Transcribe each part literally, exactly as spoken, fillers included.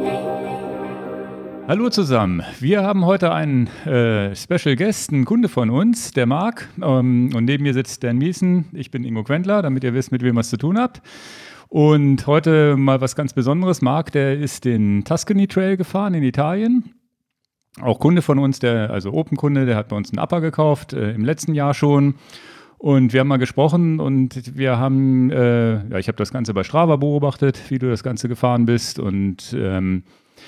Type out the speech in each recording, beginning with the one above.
Hallo zusammen, wir haben heute einen äh, Special Guest, einen Kunde von uns, der Marc, ähm, und neben mir sitzt Dan Miesen, ich bin Ingo Quentler, damit ihr wisst, mit wem ihr es zu tun habt. Und heute mal was ganz Besonderes, Marc, der ist den Tuscany Trail gefahren in Italien, auch Kunde von uns, der, also Open-Kunde, der hat bei uns einen Upper gekauft, äh, im letzten Jahr schon. Und wir haben mal gesprochen und wir haben, äh, ja, ich habe das Ganze bei Strava beobachtet, wie du das Ganze gefahren bist und ähm,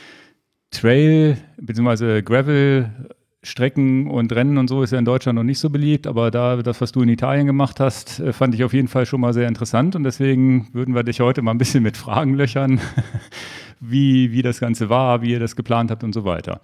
Trail bzw. Gravel-Strecken und Rennen und so ist ja in Deutschland noch nicht so beliebt, aber da das, was du in Italien gemacht hast, fand ich auf jeden Fall schon mal sehr interessant und deswegen würden wir dich heute mal ein bisschen mit Fragen löchern, wie, wie das Ganze war, wie ihr das geplant habt und so weiter.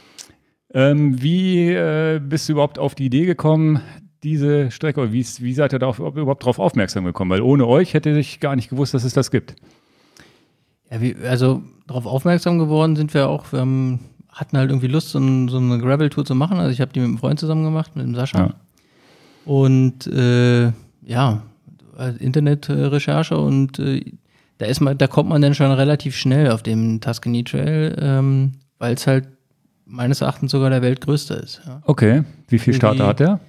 Ähm, wie äh, bist du überhaupt auf die Idee gekommen, diese Strecke, oder wie, wie seid ihr da auf, überhaupt darauf aufmerksam gekommen? Weil ohne euch hätte ich gar nicht gewusst, dass es das gibt. Ja, wie, also darauf aufmerksam geworden sind wir auch, wir haben, hatten halt irgendwie Lust, so, ein, so eine Gravel-Tour zu machen. Also ich habe die mit einem Freund zusammen gemacht, mit dem Sascha. Ja. Und äh, ja, Internetrecherche und äh, da ist man, da kommt man dann schon relativ schnell auf dem Tuscany Trail, ähm, weil es halt meines Erachtens sogar der weltgrößte ist. Ja. Okay, wie viel Starter hat der?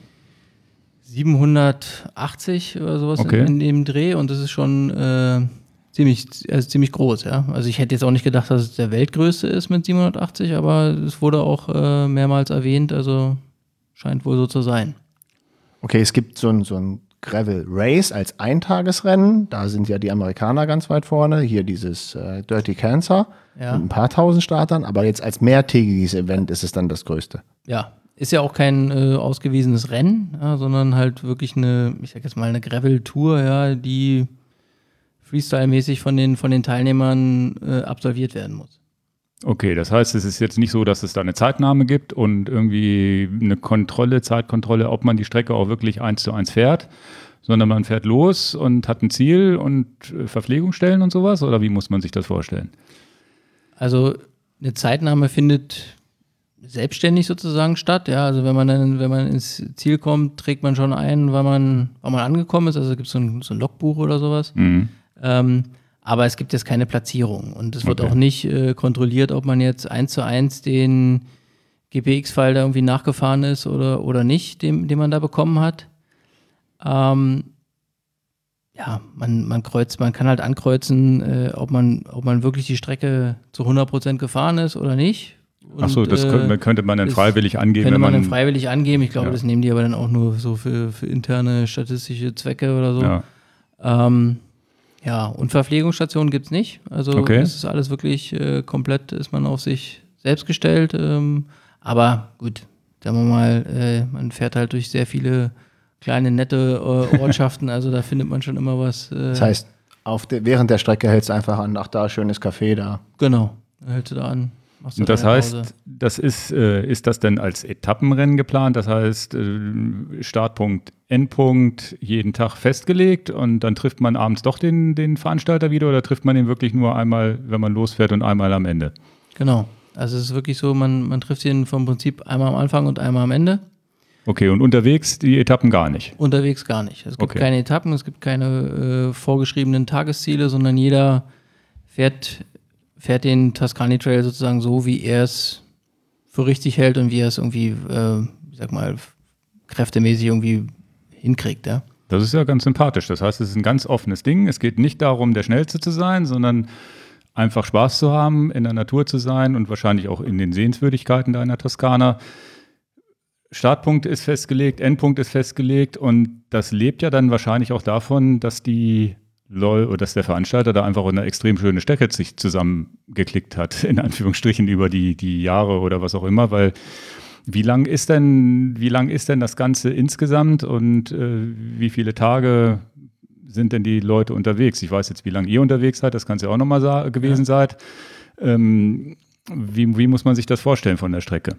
siebenhundertachtzig oder sowas okay. in, in dem Dreh und das ist schon äh, ziemlich, also ziemlich groß, ja. Also ich hätte jetzt auch nicht gedacht, dass es der weltgrößte ist mit siebenhundertachtzig, aber es wurde auch äh, mehrmals erwähnt, also scheint wohl so zu sein. Okay, es gibt so ein, so ein Gravel Race als Eintagesrennen, da sind ja die Amerikaner ganz weit vorne, hier dieses äh, Dirty Cancer Ja. mit ein paar tausend Startern, aber jetzt als mehrtägiges Event ist es dann das größte. Ja, ist ja auch kein äh, ausgewiesenes Rennen, ja, sondern halt wirklich eine, ich sag jetzt mal eine Gravel-Tour, ja, die Freestyle-mäßig von den, von den Teilnehmern äh, absolviert werden muss. Okay, das heißt, es ist jetzt nicht so, dass es da eine Zeitnahme gibt und irgendwie eine Kontrolle, Zeitkontrolle, ob man die Strecke auch wirklich eins zu eins fährt, sondern man fährt los und hat ein Ziel und äh, Verpflegungsstellen und sowas, oder wie muss man sich das vorstellen? Also eine Zeitnahme findet selbstständig sozusagen statt, ja, also wenn man dann, wenn man ins Ziel kommt, trägt man schon ein, wann man, wann man angekommen ist, also gibt es so ein, so ein Logbuch oder sowas, Mhm. ähm, aber es gibt jetzt keine Platzierung und es wird Okay. auch nicht äh, kontrolliert, ob man jetzt eins zu eins den G P X-File da irgendwie nachgefahren ist oder, oder nicht, den, den man da bekommen hat. Ähm, ja, man, man kreuzt, man kann halt ankreuzen, äh, ob man, ob man wirklich die Strecke zu hundert Prozent gefahren ist oder nicht. Und, Achso, das äh, könnte, könnte man dann das freiwillig angeben, könnte wenn man man. dann freiwillig angeben. Ich glaube, Ja. das nehmen die aber dann auch nur so für, für interne statistische Zwecke oder so. Ja. Ähm, ja, und Verpflegungsstationen gibt es nicht. Also Okay. das ist alles wirklich äh, komplett, ist man auf sich selbst gestellt. Ähm, aber gut, sagen wir mal, äh, man fährt halt durch sehr viele kleine, nette äh, Ortschaften. Also da findet man schon immer was. Äh, Das heißt, auf de, während der Strecke hältst du einfach an, ach da, schönes Café da. Genau, da hältst du da an. machst du Und das deine heißt, Pause. das ist, äh, ist das denn als Etappenrennen geplant? Das heißt, äh, Startpunkt, Endpunkt jeden Tag festgelegt und dann trifft man abends doch den, den Veranstalter wieder oder trifft man ihn wirklich nur einmal, wenn man losfährt und einmal am Ende? Genau. Also es ist wirklich so, man, man trifft ihn vom Prinzip einmal am Anfang und einmal am Ende. Okay, und unterwegs die Etappen gar nicht? Unterwegs gar nicht. Es gibt Okay. keine Etappen, es gibt keine äh, vorgeschriebenen Tagesziele, sondern jeder fährt, fährt den Tuscany Trail sozusagen so, wie er es für richtig hält und wie er es irgendwie, äh, ich sag mal, kräftemäßig irgendwie hinkriegt, ja. Das ist ja ganz sympathisch. Das heißt, es ist ein ganz offenes Ding. Es geht nicht darum, der Schnellste zu sein, sondern einfach Spaß zu haben, in der Natur zu sein und wahrscheinlich auch in den Sehenswürdigkeiten da in der Toskana. Startpunkt ist festgelegt, Endpunkt ist festgelegt und das lebt ja dann wahrscheinlich auch davon, dass die LOL oder dass der Veranstalter da einfach eine extrem schöne Strecke sich zusammengeklickt hat, in Anführungsstrichen über die, die Jahre oder was auch immer, weil wie lang ist denn, wie lang ist denn das Ganze insgesamt und äh, wie viele Tage sind denn die Leute unterwegs? Ich weiß jetzt, wie lange ihr unterwegs seid, das kann es ja auch nochmal sa- gewesen Ja. seid. Ähm, wie, wie muss man sich das vorstellen von der Strecke?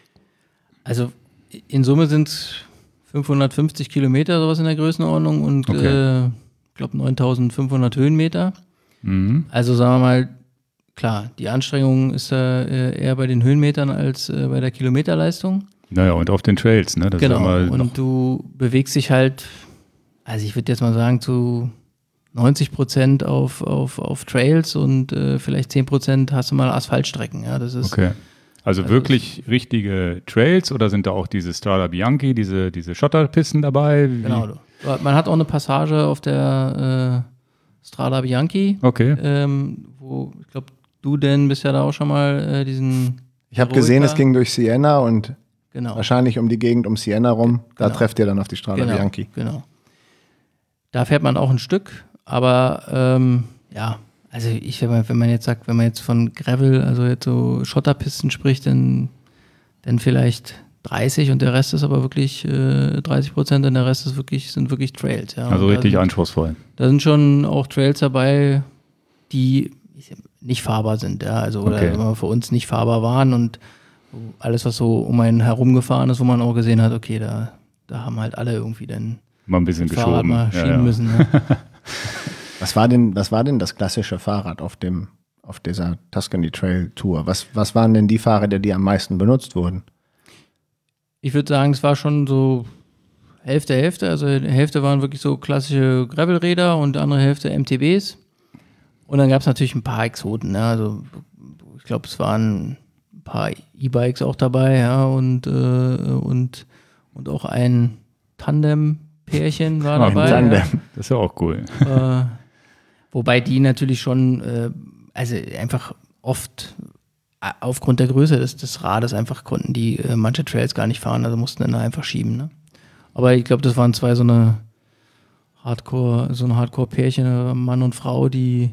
Also in Summe sind es fünfhundertfünfzig Kilometer, sowas in der Größenordnung und Okay. äh, ich glaube neuntausendfünfhundert Höhenmeter. Mhm. Also sagen wir mal, klar, die Anstrengung ist da äh, eher bei den Höhenmetern als äh, bei der Kilometerleistung. Naja, und auf den Trails, ne? Das Genau, ist ja mal noch, und du bewegst dich halt, also ich würde jetzt mal sagen, zu neunzig Prozent auf, auf, auf Trails und äh, vielleicht zehn Prozent hast du mal Asphaltstrecken. Ja, das ist, okay. Also, also wirklich richtige Trails oder sind da auch diese Strada Bianchi, diese, diese Schotterpisten dabei? Wie? Genau. Man hat auch eine Passage auf der äh, Strada Bianchi, okay. ähm, wo, ich glaube, du denn bist ja da auch schon mal äh, diesen Ich habe gesehen, es ging durch Siena und genau. wahrscheinlich um die Gegend um Siena rum. Da genau. trefft ihr dann auf die Strada genau. Bianchi. Genau. Da fährt man auch ein Stück, aber ähm, ja, also ich, wenn man jetzt sagt, wenn man jetzt von Gravel, also jetzt so Schotterpisten spricht, dann, dann vielleicht dreißig und der Rest ist aber wirklich äh, dreißig Prozent und der Rest ist wirklich, sind wirklich Trails. Ja. Also und richtig sind, anspruchsvoll. Da sind schon auch Trails dabei, die nicht fahrbar sind, ja, also oder okay. für uns nicht fahrbar waren und alles, was so um einen herumgefahren ist, wo man auch gesehen hat, okay, da, da haben halt alle irgendwie dann mal ein bisschen das Fahrrad geschoben. mal Ja, schieben ja. müssen. Ja. Was war denn, was war denn das klassische Fahrrad auf dem, auf dieser Tuscany Trail Tour? Was, was waren denn die Fahrräder, die am meisten benutzt wurden? Ich würde sagen, es war schon so Hälfte, Hälfte. Also die Hälfte waren wirklich so klassische Gravelräder und die andere Hälfte M T Bs. Und dann gab es natürlich ein paar Exoten. Ja. Also ich glaube, es waren ein paar E-Bikes auch dabei, ja, und, äh, und, und auch ein Tandem-Pärchen war Ah, dabei. Tandem. Ja. Das ist ja auch cool. Äh, wobei die natürlich schon, äh, also einfach oft äh, aufgrund der Größe des, des Rades einfach konnten die äh, manche Trails gar nicht fahren, also mussten dann einfach schieben. Ne? Aber ich glaube, das waren zwei so eine Hardcore, so ein Hardcore-Pärchen, Mann und Frau, die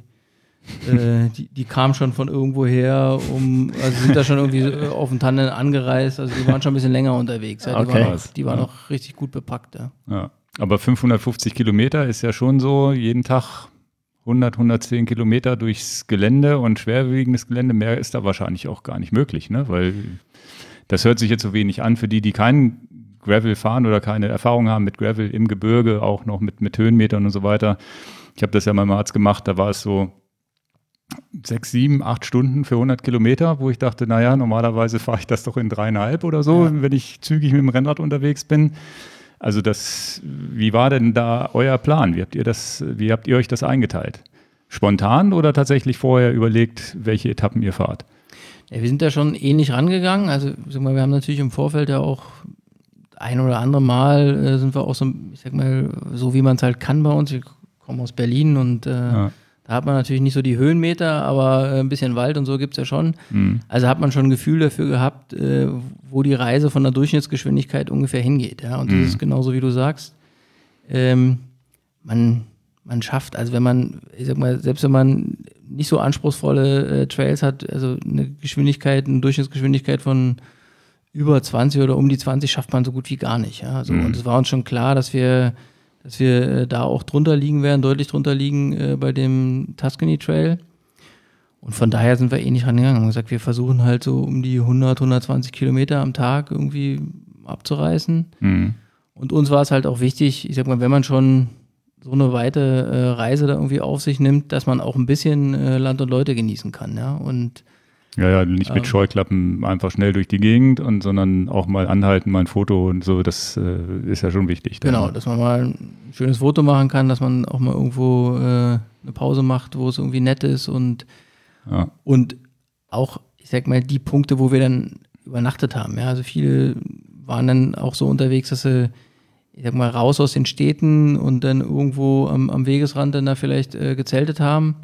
äh, die, die kamen schon von irgendwo her, um, also sind da schon irgendwie auf dem Tandem angereist, also die waren schon ein bisschen länger unterwegs. Ja? Die Okay. waren auch, die waren Ja. auch richtig gut bepackt. Ja. Ja. Aber fünfhundertfünfzig Kilometer ist ja schon so, jeden Tag hundert, hundertzehn Kilometer durchs Gelände und schwerwiegendes Gelände, mehr ist da wahrscheinlich auch gar nicht möglich, ne? Weil das hört sich jetzt so wenig an für die, die keinen Gravel fahren oder keine Erfahrung haben mit Gravel im Gebirge, auch noch mit, mit Höhenmetern und so weiter. Ich habe das ja mal im Arzt gemacht, da war es so sechs, sieben, acht Stunden für hundert Kilometer, wo ich dachte, naja, normalerweise fahre ich das doch in dreieinhalb oder so, Ja. wenn ich zügig mit dem Rennrad unterwegs bin. Also das, wie war denn da euer Plan? Wie habt ihr das, wie habt ihr euch das eingeteilt? Spontan oder tatsächlich vorher überlegt, welche Etappen ihr fahrt? Ja, wir sind da schon ähnlich rangegangen. Also sag mal, wir haben natürlich im Vorfeld ja auch ein oder andere Mal äh, sind wir auch so, ich sag mal, so wie man es halt kann bei uns. Wir kommen aus Berlin und äh, Ja. da hat man natürlich nicht so die Höhenmeter, aber äh, ein bisschen Wald und so gibt es ja schon. Mhm. Also hat man schon ein Gefühl dafür gehabt, äh, wo die Reise von der Durchschnittsgeschwindigkeit ungefähr hingeht. Ja? Und das Mhm. ist genauso, wie du sagst. Ähm, man, man schafft, also wenn man, ich sag mal, selbst wenn man nicht so anspruchsvolle äh, Trails hat, also eine Geschwindigkeit, eine Durchschnittsgeschwindigkeit von über zwanzig oder um die zwanzig schafft man so gut wie gar nicht. Ja? Also, Mhm. Und es war uns schon klar, dass wir dass wir äh, da auch drunter liegen werden, deutlich drunter liegen äh, bei dem Tuscany Trail. Und von daher sind wir eh nicht rangegangen. Wir haben gesagt, wir versuchen halt so um die hundert, hundertzwanzig Kilometer am Tag irgendwie abzureißen. Mhm. Und uns war es halt auch wichtig, ich sag mal, wenn man schon so eine weite äh, Reise da irgendwie auf sich nimmt, dass man auch ein bisschen äh, Land und Leute genießen kann. Ja? Und Ja, ja, nicht mit Ähm. Scheuklappen einfach schnell durch die Gegend, und sondern auch mal anhalten, mal ein Foto und so, das äh, ist ja schon wichtig. dann. genau, dass man mal ein schönes Foto machen kann, dass man auch mal irgendwo äh, eine Pause macht, wo es irgendwie nett ist und Ja. Und auch, ich sag mal, die Punkte, wo wir dann übernachtet haben. Ja, also viele waren dann auch so unterwegs, dass sie, ich sag mal, raus aus den Städten und dann irgendwo am, am Wegesrand dann da vielleicht äh, gezeltet haben.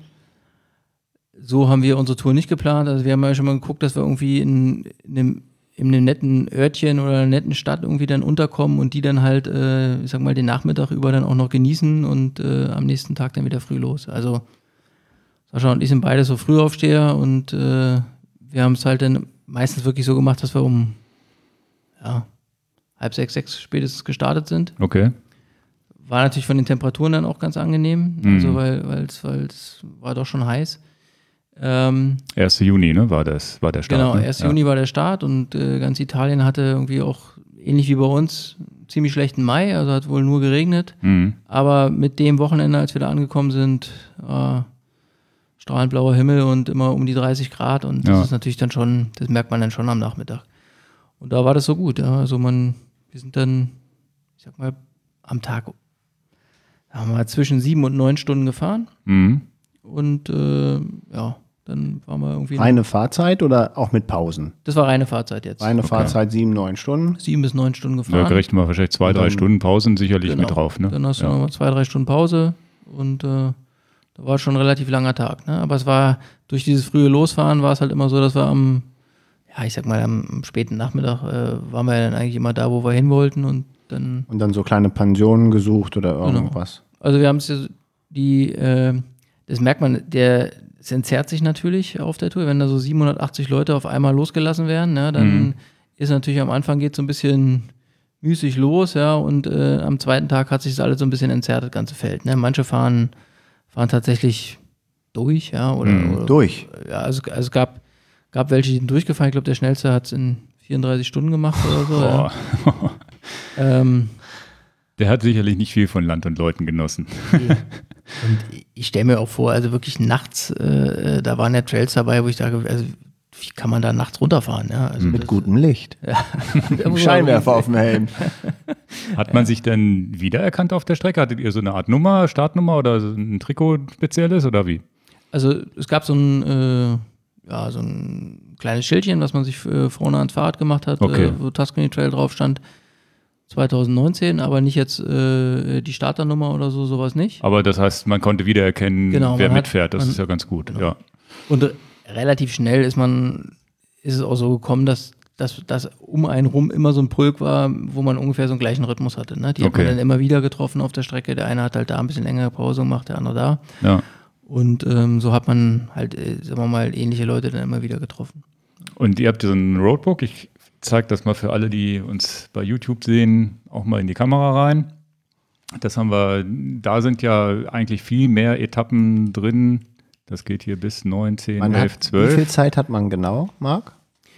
So haben wir unsere Tour nicht geplant. Also wir haben ja schon mal geguckt, dass wir irgendwie in, in, einem, in einem netten Örtchen oder einer netten Stadt irgendwie dann unterkommen und die dann halt, äh, ich sag mal, den Nachmittag über dann auch noch genießen und äh, am nächsten Tag dann wieder früh los. Also Sascha und ich sind beide so Frühaufsteher und äh, wir haben es halt dann meistens wirklich so gemacht, dass wir um ja, halb sechs, sechs spätestens gestartet sind. Okay. War natürlich von den Temperaturen dann auch ganz angenehm, Mhm. also weil es weil es war doch schon heiß. Ähm, erster Juni, ne, war das, war der Start. genau, ne? erster Ja. Juni war der Start und äh, ganz Italien hatte irgendwie auch, ähnlich wie bei uns, einen ziemlich schlechten Mai, also hat wohl nur geregnet. Mhm. Aber mit dem Wochenende, als wir da angekommen sind, äh, strahlend blauer Himmel und immer um die dreißig Grad und das Ja. ist natürlich dann schon, das merkt man dann schon am Nachmittag. Und da war das so gut, ja. Also man, wir sind dann, ich sag mal, am Tag, haben wir zwischen sieben und neun Stunden gefahren. Mhm. Und äh, ja, dann waren wir irgendwie. Reine Fahrzeit oder auch mit Pausen? Das war reine Fahrzeit jetzt. Reine Okay. Fahrzeit sieben, neun Stunden. Sieben bis neun Stunden gefahren. Da rechnen wir wahrscheinlich zwei, drei dann- Stunden Pausen sicherlich Genau. mit drauf. Ne? Dann hast du ja. nochmal zwei, drei Stunden Pause und äh, da war schon ein relativ langer Tag. Ne? Aber es war, durch dieses frühe Losfahren war es halt immer so, dass wir am, ja, ich sag mal, am späten Nachmittag äh, waren wir dann eigentlich immer da, wo wir hin wollten und dann, Und dann so kleine Pensionen gesucht oder irgendwas. also wir haben es ja, die, äh, das merkt man, der, es entzerrt sich natürlich auf der Tour, wenn da so siebenhundertachtzig Leute auf einmal losgelassen werden, ne, dann Mhm. ist natürlich am Anfang geht so ein bisschen müßig los, ja, und äh, am zweiten Tag hat sich das alles so ein bisschen entzerrt, das ganze Feld. Ne? Manche fahren, fahren tatsächlich durch, ja, oder, Mhm. oder Durch. ja, also, also es gab, gab welche, die sind durchgefahren. Ich glaube, der schnellste hat es in vierunddreißig Stunden gemacht oder so. Ja. Boah. Ähm, Der hat sicherlich nicht viel von Land und Leuten genossen. und ich stelle mir auch vor, also wirklich nachts, äh, da waren ja Trails dabei, wo ich sage, also wie kann man da nachts runterfahren? Ja? Also Mit das- gutem Licht. da muss man Scheinwerfer auf dem Helm. Hat man sich denn wiedererkannt auf der Strecke? Hattet ihr so eine Art Nummer, Startnummer oder so ein Trikot spezielles oder wie? Also es gab so ein, äh, ja, so ein kleines Schildchen, was man sich äh, vorne ans Fahrrad gemacht hat, Okay. äh, wo Tuscany Trail drauf stand. zwanzig neunzehn, aber nicht jetzt äh, die Starternummer oder so, sowas nicht. Aber das heißt, man konnte wiedererkennen, Genau, wer man hat- mitfährt. Das man- ist ja ganz gut. genau. Ja. Und re- relativ schnell ist man, ist es auch so gekommen, dass, dass, dass um einen rum immer so ein Pulk war, wo man ungefähr so einen gleichen Rhythmus hatte. Ne? Die hat Okay. man dann immer wieder getroffen auf der Strecke. Der eine hat halt da ein bisschen längere Pause gemacht, der andere da. Ja. Und ähm, so hat man halt, äh, sagen wir mal, ähnliche Leute dann immer wieder getroffen. Und ihr habt so ein Roadbook. Ich zeige das mal für alle, die uns bei YouTube sehen, auch mal in die Kamera rein. Das haben wir, da sind ja eigentlich viel mehr Etappen drin. Das geht hier bis neun, zehn, Man elf, hat, wie viel zwölf. Zeit hat man genau, Marc?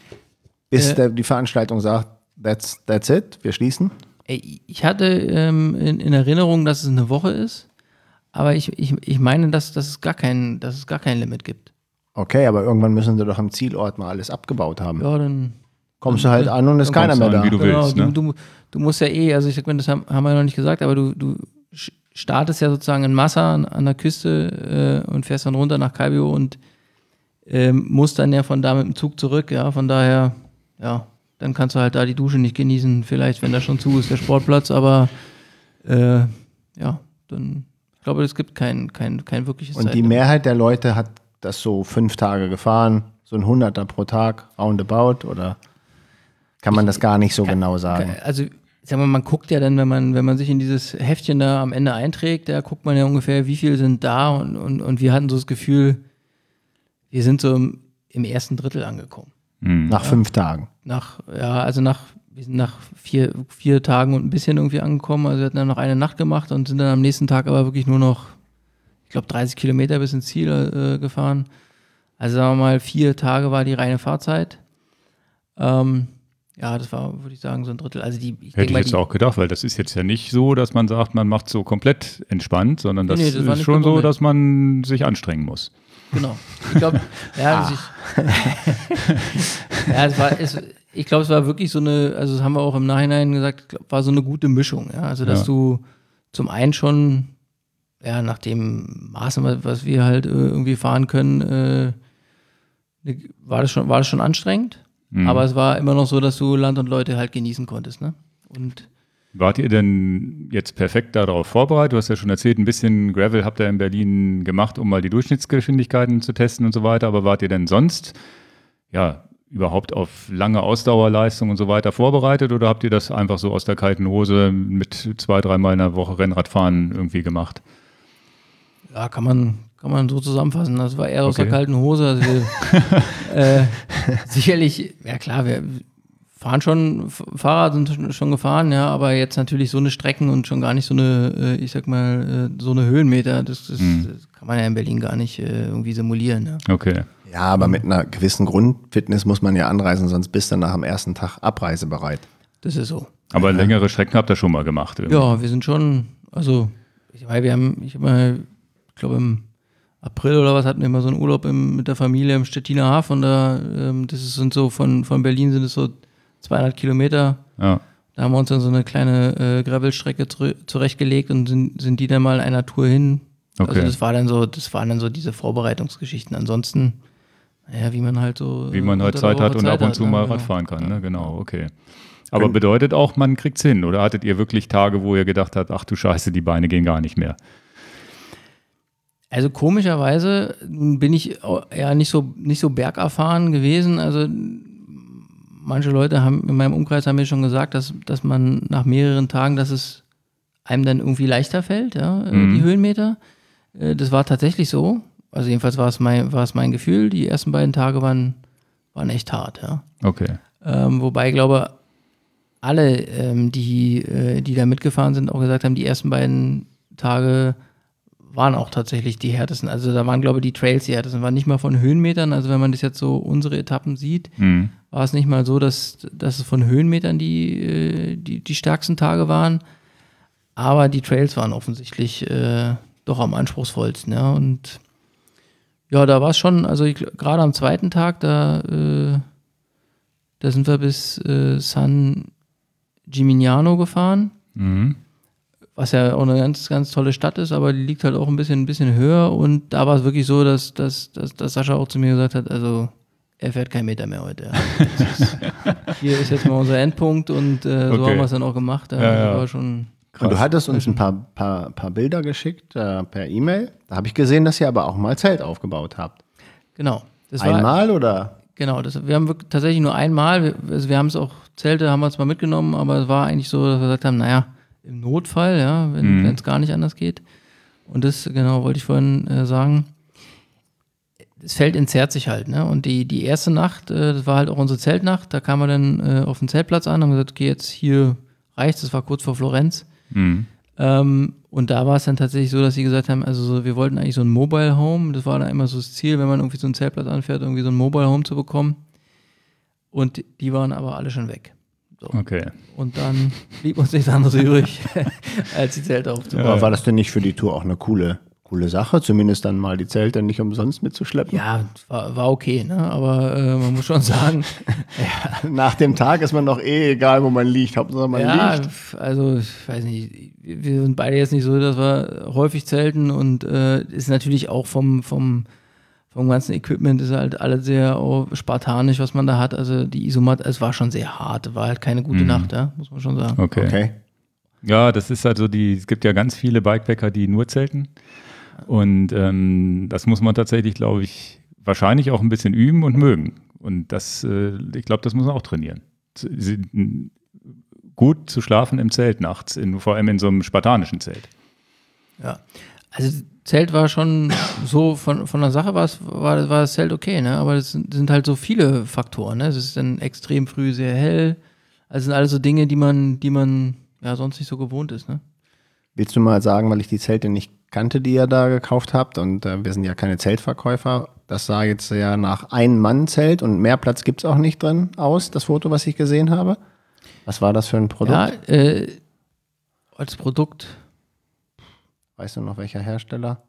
Bis Äh, der, die Veranstaltung sagt, that's, that's it, wir schließen? Ey, Ich hatte ähm, in, in Erinnerung, dass es eine Woche ist, aber ich, ich, ich meine, dass, dass, es gar kein, dass es gar kein Limit gibt. Okay, aber irgendwann müssen sie doch am Zielort mal alles abgebaut haben. Ja, dann Kommst du halt an und ist Dann keiner kommst mehr du an, da. wie du willst, du, ne? du, du musst ja eh, also ich sag mal, das haben, haben wir noch nicht gesagt, aber du, du sch- startest ja sozusagen in Massa an, an der Küste äh, und fährst dann runter nach Calbio und ähm, musst dann ja von da mit dem Zug zurück, ja, von daher, ja, dann kannst du halt da die Dusche nicht genießen, vielleicht, wenn da schon zu ist, der Sportplatz, aber äh, ja, dann, ich glaube, es gibt kein, kein, kein wirkliches Und die Zeitlimit. Mehrheit der Leute hat das so fünf Tage gefahren, so ein Hunderter pro Tag, roundabout, oder kann man das gar nicht so genau sagen? Also, sag mal, man guckt ja dann, wenn man, wenn man sich in dieses Heftchen da am Ende einträgt, da guckt man ja ungefähr, wie viel sind da und, und, und wir hatten so das Gefühl, wir sind so im, im ersten Drittel angekommen. Hm. Nach fünf Tagen. Nach, ja, also nach, wir sind nach vier, vier Tagen und ein bisschen irgendwie angekommen. Also wir hatten dann noch eine Nacht gemacht und sind dann am nächsten Tag aber wirklich nur noch, ich glaube, dreißig Kilometer bis ins Ziel äh, gefahren. Also sagen wir mal, vier Tage war die reine Fahrzeit. Ähm, ja, das war, würde ich sagen, so ein Drittel. Also die, ich Hätte denk ich mal, jetzt die, auch gedacht, weil das ist jetzt ja nicht so, dass man sagt, man macht so komplett entspannt, sondern das, Nee, das war ist nicht schon so, komplett. dass man sich anstrengen muss. Genau. Ich glaube, ja, das ich, ja, es war, es, ich glaube, es war wirklich so eine, also das haben wir auch im Nachhinein gesagt, glaub, war so eine gute Mischung. Ja? Also, dass Ja. du zum einen schon, ja, nach dem Maßen, was wir halt äh, irgendwie fahren können, äh, ne- war, das schon, war das schon anstrengend. Mhm. Aber es war immer noch so, dass du Land und Leute halt genießen konntest. Ne? Und Wart ihr denn jetzt perfekt darauf vorbereitet? Du hast ja schon erzählt, ein bisschen Gravel habt ihr in Berlin gemacht, um mal die Durchschnittsgeschwindigkeiten zu testen und so weiter. Aber wart ihr denn sonst ja überhaupt auf lange Ausdauerleistung und so weiter vorbereitet oder habt ihr das einfach so aus der kalten Hose mit zwei, dreimal in der Woche Rennradfahren irgendwie gemacht? ja, kann man, kann man so zusammenfassen. Das war eher aus Okay. der kalten Hose. Also wir, äh, sicherlich, ja klar, wir fahren schon, F- Fahrrad sind schon- schon gefahren, ja, aber jetzt natürlich so eine Strecken und schon gar nicht so eine, äh, ich sag mal, äh, so eine Höhenmeter, das, das, Mhm. das kann man ja in Berlin gar nicht äh, irgendwie simulieren. Ja. Okay. Ja, aber mit einer gewissen Grundfitness muss man ja anreisen, sonst bist du nach dem ersten Tag abreisebereit. Das ist so. Aber längere Strecken habt ihr schon mal gemacht. irgendwie. Ja, wir sind schon, also, ich meine, wir haben, ich habe ich glaube im April oder was hatten wir immer so einen Urlaub im, mit der Familie im Stettiner Hafen. Da, ähm, das ist, sind so von, von Berlin sind es so zweihundert Kilometer. Ja. Da haben wir uns dann so eine kleine äh, Gravelstrecke zu, zurechtgelegt und sind, sind die dann mal einer Tour hin. Okay. Also das war dann so, das waren dann so diese Vorbereitungsgeschichten. Ansonsten, naja, wie man halt so. Wie man halt unter der Zeit hat Woche und Zeit ab und zu hat, mal ne? Rad fahren kann, ne? Genau, okay. Aber bedeutet auch, man kriegt's hin, oder hattet ihr wirklich Tage, wo ihr gedacht habt, ach du Scheiße, die Beine gehen gar nicht mehr? Also komischerweise bin ich ja nicht so, nicht so bergerfahren gewesen. Also manche Leute haben in meinem Umkreis haben mir schon gesagt, dass, dass man nach mehreren Tagen, dass es einem dann irgendwie leichter fällt, ja, Mhm. die Höhenmeter. Das war tatsächlich so. Also jedenfalls war es mein, war es mein Gefühl. Die ersten beiden Tage waren, waren echt hart, ja. Okay. Ähm, wobei ich glaube, alle, ähm, die, äh, die da mitgefahren sind, auch gesagt haben, die ersten beiden Tage waren auch tatsächlich die härtesten. Also da waren, glaube ich, die Trails die härtesten. Waren nicht mal von Höhenmetern. Also wenn man das jetzt so unsere Etappen sieht, Mhm. war es nicht mal so, dass, dass es von Höhenmetern die, äh, die, die stärksten Tage waren. Aber die Trails waren offensichtlich äh, doch am anspruchsvollsten. Ja. Und ja, da war es schon, also ich- gerade am zweiten Tag, da, äh, da sind wir bis äh, San Gimignano gefahren, Mhm. was ja auch eine ganz, ganz tolle Stadt ist, aber die liegt halt auch ein bisschen, ein bisschen höher. Und da war es wirklich so, dass, dass, dass, dass Sascha auch zu mir gesagt hat, also er fährt keinen Meter mehr heute. Ja. Das ist, hier ist jetzt mal unser Endpunkt und äh, so Okay. haben wir es dann auch gemacht. Ja, Ja, ja. Das war schon Und du hattest uns ein paar, paar, paar Bilder geschickt äh, per E-Mail. Da habe ich gesehen, dass ihr aber auch mal Zelt aufgebaut habt. genau. Das war, Einmal oder? Genau, das, wir haben wirklich tatsächlich nur einmal, wir, also wir haben es auch, Zelte haben wir es mal mitgenommen, aber es war eigentlich so, dass wir gesagt haben, naja, im Notfall, ja, wenn Mhm. es gar nicht anders geht. Und das, genau, wollte ich vorhin äh, sagen, das Feld entzerrt sich halt, ne? Und die, die erste Nacht, äh, das war halt auch unsere Zeltnacht, da kamen wir dann äh, auf den Zeltplatz an, haben gesagt, okay, jetzt hier reicht's, das war kurz vor Florenz. Mhm. Ähm, und da war es dann tatsächlich so, dass sie gesagt haben, also so, wir wollten eigentlich so ein Mobile Home, das war dann immer so das Ziel, wenn man irgendwie so einen Zeltplatz anfährt, irgendwie so ein Mobile Home zu bekommen. Und die waren aber alle schon weg. So. Okay. Und dann blieb uns nichts anderes übrig, als die Zelte aufzubauen. Aber war das denn nicht für die Tour auch eine coole, coole Sache? Zumindest dann mal die Zelte nicht umsonst mitzuschleppen? Ja, war, war okay, ne? Aber äh, man muss schon sagen, Nach dem Tag ist man doch eh egal, wo man liegt. Hauptsache man ja, liegt. f- also ich weiß nicht, wir wir sind beide jetzt nicht so, dass wir häufig zelten und äh, ist natürlich auch vom, vom, vom ganzen Equipment ist halt alles sehr oh, spartanisch, was man da hat. Also die Isomatte, es war schon sehr hart, war halt keine gute Mhm. Nacht, ja, muss man schon sagen. Okay. Okay. Ja, das ist halt so die, es gibt ja ganz viele Bikepacker, die nur zelten. Und ähm, das muss man tatsächlich, glaube ich, wahrscheinlich auch ein bisschen üben und mögen. Und das, äh, ich glaube, das muss man auch trainieren. Z- sie- n- Gut zu schlafen im Zelt nachts, in, vor allem in so einem spartanischen Zelt. Ja, also Zelt war schon so, von, von der Sache war, es, war, war das Zelt okay, ne? Aber es sind, sind halt so viele Faktoren, ne? Es ist dann extrem früh sehr hell. Also es sind alles so Dinge, die man, die man ja sonst nicht so gewohnt ist, ne? Willst du mal sagen, weil ich die Zelte nicht kannte, die ihr da gekauft habt, und äh, wir sind ja keine Zeltverkäufer, das sah jetzt ja nach Ein-Mann-Zelt und mehr Platz gibt es auch nicht drin aus, das Foto, was ich gesehen habe. Was war das für ein Produkt? Ja, äh, als Produkt, Weißt du noch, welcher Hersteller?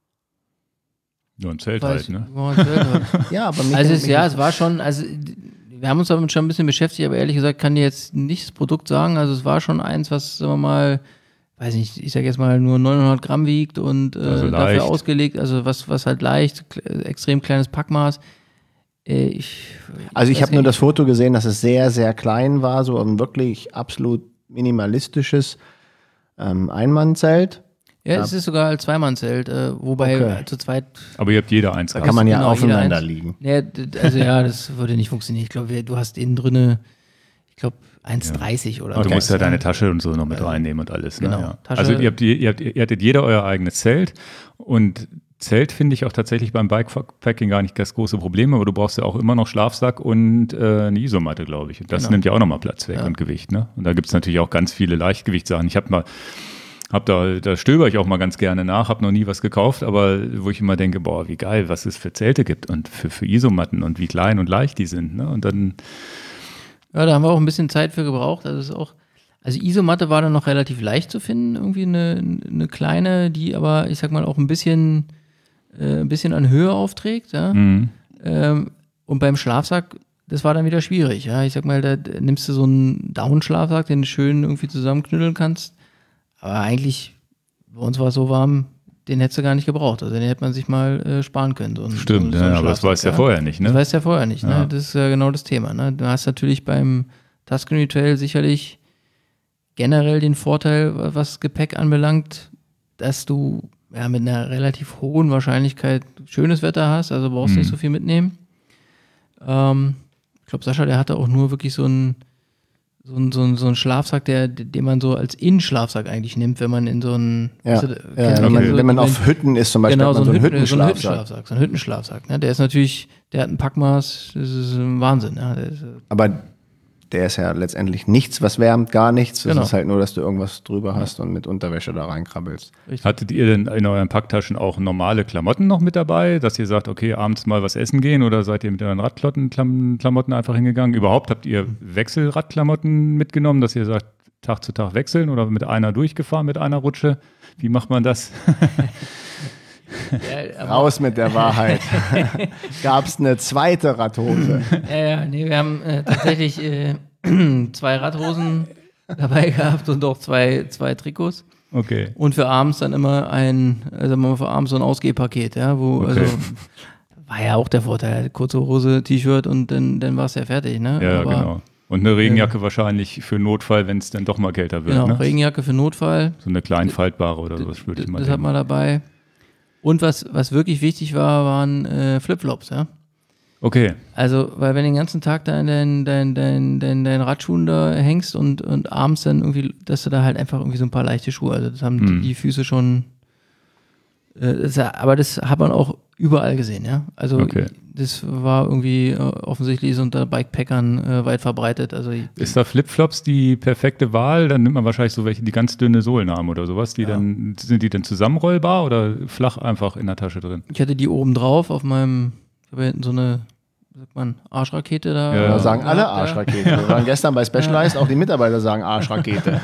Nur ein Zelt weiß halt, ich, ne? wo man Zelt hat. Ja, aber mich, Also es, mich ja, es war schon, also wir haben uns damit schon ein bisschen beschäftigt, aber ehrlich gesagt kann ich jetzt nicht das Produkt sagen. Also es war schon eins, was, sagen wir mal, weiß nicht, ich sag jetzt mal nur neunhundert Gramm wiegt und äh, Also leicht. dafür ausgelegt, also was, was halt leicht, kle- extrem kleines Packmaß. Äh, ich, Also ich weiß habe nur nicht. das Foto gesehen, dass es sehr, sehr klein war, so ein wirklich absolut minimalistisches ähm, Ein-Mann-Zelt. Ja, es ist sogar ein Zweimannzelt, äh, wobei Okay. zu zweit. Aber ihr habt jeder eins Da gehabt. kann man ja Genau, jeder aufeinander eins. liegen. Nee, d- also ja, das würde nicht funktionieren. Ich glaube, du hast innen drinne, ich glaube, eins dreißig oder Aber du so. musst ja deine Tasche und so noch mit reinnehmen und alles. Genau, Ne? Ja. Tasche- Also ihr, habt, ihr, habt, ihr hattet jeder euer eigenes Zelt und Zelt finde ich auch tatsächlich beim Bikepacking gar nicht das große Problem, aber du brauchst ja auch immer noch Schlafsack und äh, eine Isomatte, glaube ich. Und das Genau. nimmt ja auch nochmal Platz weg Ja. und Gewicht. Ne? Und da gibt es natürlich auch ganz viele Leichtgewichtssachen. Ich habe mal, hab da, da stöber ich auch mal ganz gerne nach, habe noch nie was gekauft, aber wo ich immer denke, boah, wie geil, was es für Zelte gibt und für, für Isomatten und wie klein und leicht die sind. Ne? Und dann, Ja, da haben wir auch ein bisschen Zeit für gebraucht. Also, es ist auch, also Isomatte war dann noch relativ leicht zu finden. Irgendwie eine, eine kleine, die aber, ich sag mal, auch ein bisschen, äh, ein bisschen an Höhe aufträgt. Ja? mh, Ähm, und beim Schlafsack, das war dann wieder schwierig. Ja, ich sag mal, da nimmst du so einen Down-Schlafsack, den du schön irgendwie zusammenknüdeln kannst. Aber eigentlich, bei uns war es so warm, den hättest du gar nicht gebraucht. Also den hätte man sich mal äh, sparen können. So ein, Stimmt, so, so ja, aber das weißt du ja vorher nicht, ne? Das weißt du ja vorher nicht, Ja. ne? Das ist ja genau das Thema, ne? Du hast natürlich beim Tuscany Trail sicherlich generell den Vorteil, was Gepäck anbelangt, dass du ja mit einer relativ hohen Wahrscheinlichkeit schönes Wetter hast, also brauchst du Mhm. nicht so viel mitnehmen. Ähm, ich glaube, Sascha, der hatte auch nur wirklich so einen so einen, so einen, so einen Schlafsack, der, den man so als Innenschlafsack eigentlich nimmt, wenn man in so einen Ja, weißt du, ja, kennst- wenn, kennst man, du wenn man so- auf Hütten ist zum Beispiel, genau, hat so man ein, so einen Hütten, so ein Hüttenschlafsack. Hüttenschlafsack, so ein Hüttenschlafsack, ne? Der ist natürlich, der hat ein Packmaß, das ist ein Wahnsinn, ja? Der ist, äh, Aber der ist ja letztendlich nichts, was wärmt, gar nichts. Das Genau. ist halt nur, dass du irgendwas drüber hast und mit Unterwäsche da reinkrabbelst. Hattet ihr denn in euren Packtaschen auch normale Klamotten noch mit dabei, dass ihr sagt, okay, abends mal was essen gehen, oder seid ihr mit euren Radklamotten einfach hingegangen? Überhaupt habt ihr Wechselradklamotten mitgenommen, dass ihr sagt, Tag zu Tag wechseln, oder mit einer durchgefahren, mit einer Rutsche? Wie macht man das? ja, aber- Raus mit der Wahrheit. Gab es eine zweite Radhose? Ja, ja, nee, wir haben äh, tatsächlich äh, zwei Radhosen dabei gehabt und auch zwei, zwei Trikots. Okay. Und für abends dann immer ein, also mal für abends so ein Ausgehpaket, ja, wo, Okay. also war ja auch der Vorteil, kurze Hose, T-Shirt und dann, dann war es ja fertig, ne? Ja, Aber, genau. Und eine Regenjacke wahrscheinlich für Notfall, wenn es dann doch mal kälter wird. Genau, Ne? Regenjacke für Notfall. So eine klein faltbare oder sowas würde ich Das, mal das hat denken. man dabei. Und was, was wirklich wichtig war, waren äh, Flipflops, ja. Okay, Also, weil wenn du den ganzen Tag da in deinen dein, dein, dein, dein Radschuhen da hängst und, und abends dann irgendwie, dass du da halt einfach irgendwie so ein paar leichte Schuhe, also das haben Mhm. die, die Füße schon, äh, das, aber das hat man auch überall gesehen, ja. Also Okay. das war irgendwie äh, offensichtlich so unter Bikepackern äh, weit verbreitet. Also ist da Flipflops die perfekte Wahl? Dann nimmt man wahrscheinlich so welche, die ganz dünne Sohlen haben oder sowas. Die dann, sind die dann zusammenrollbar oder flach einfach in der Tasche drin? ich hatte die oben drauf auf meinem, ich habe hinten so eine, wie sagt man, Arschrakete da. Ja, Da sagen alle gehabt, ja. Arschrakete. Wir waren gestern bei Specialized, auch die Mitarbeiter sagen Arschrakete.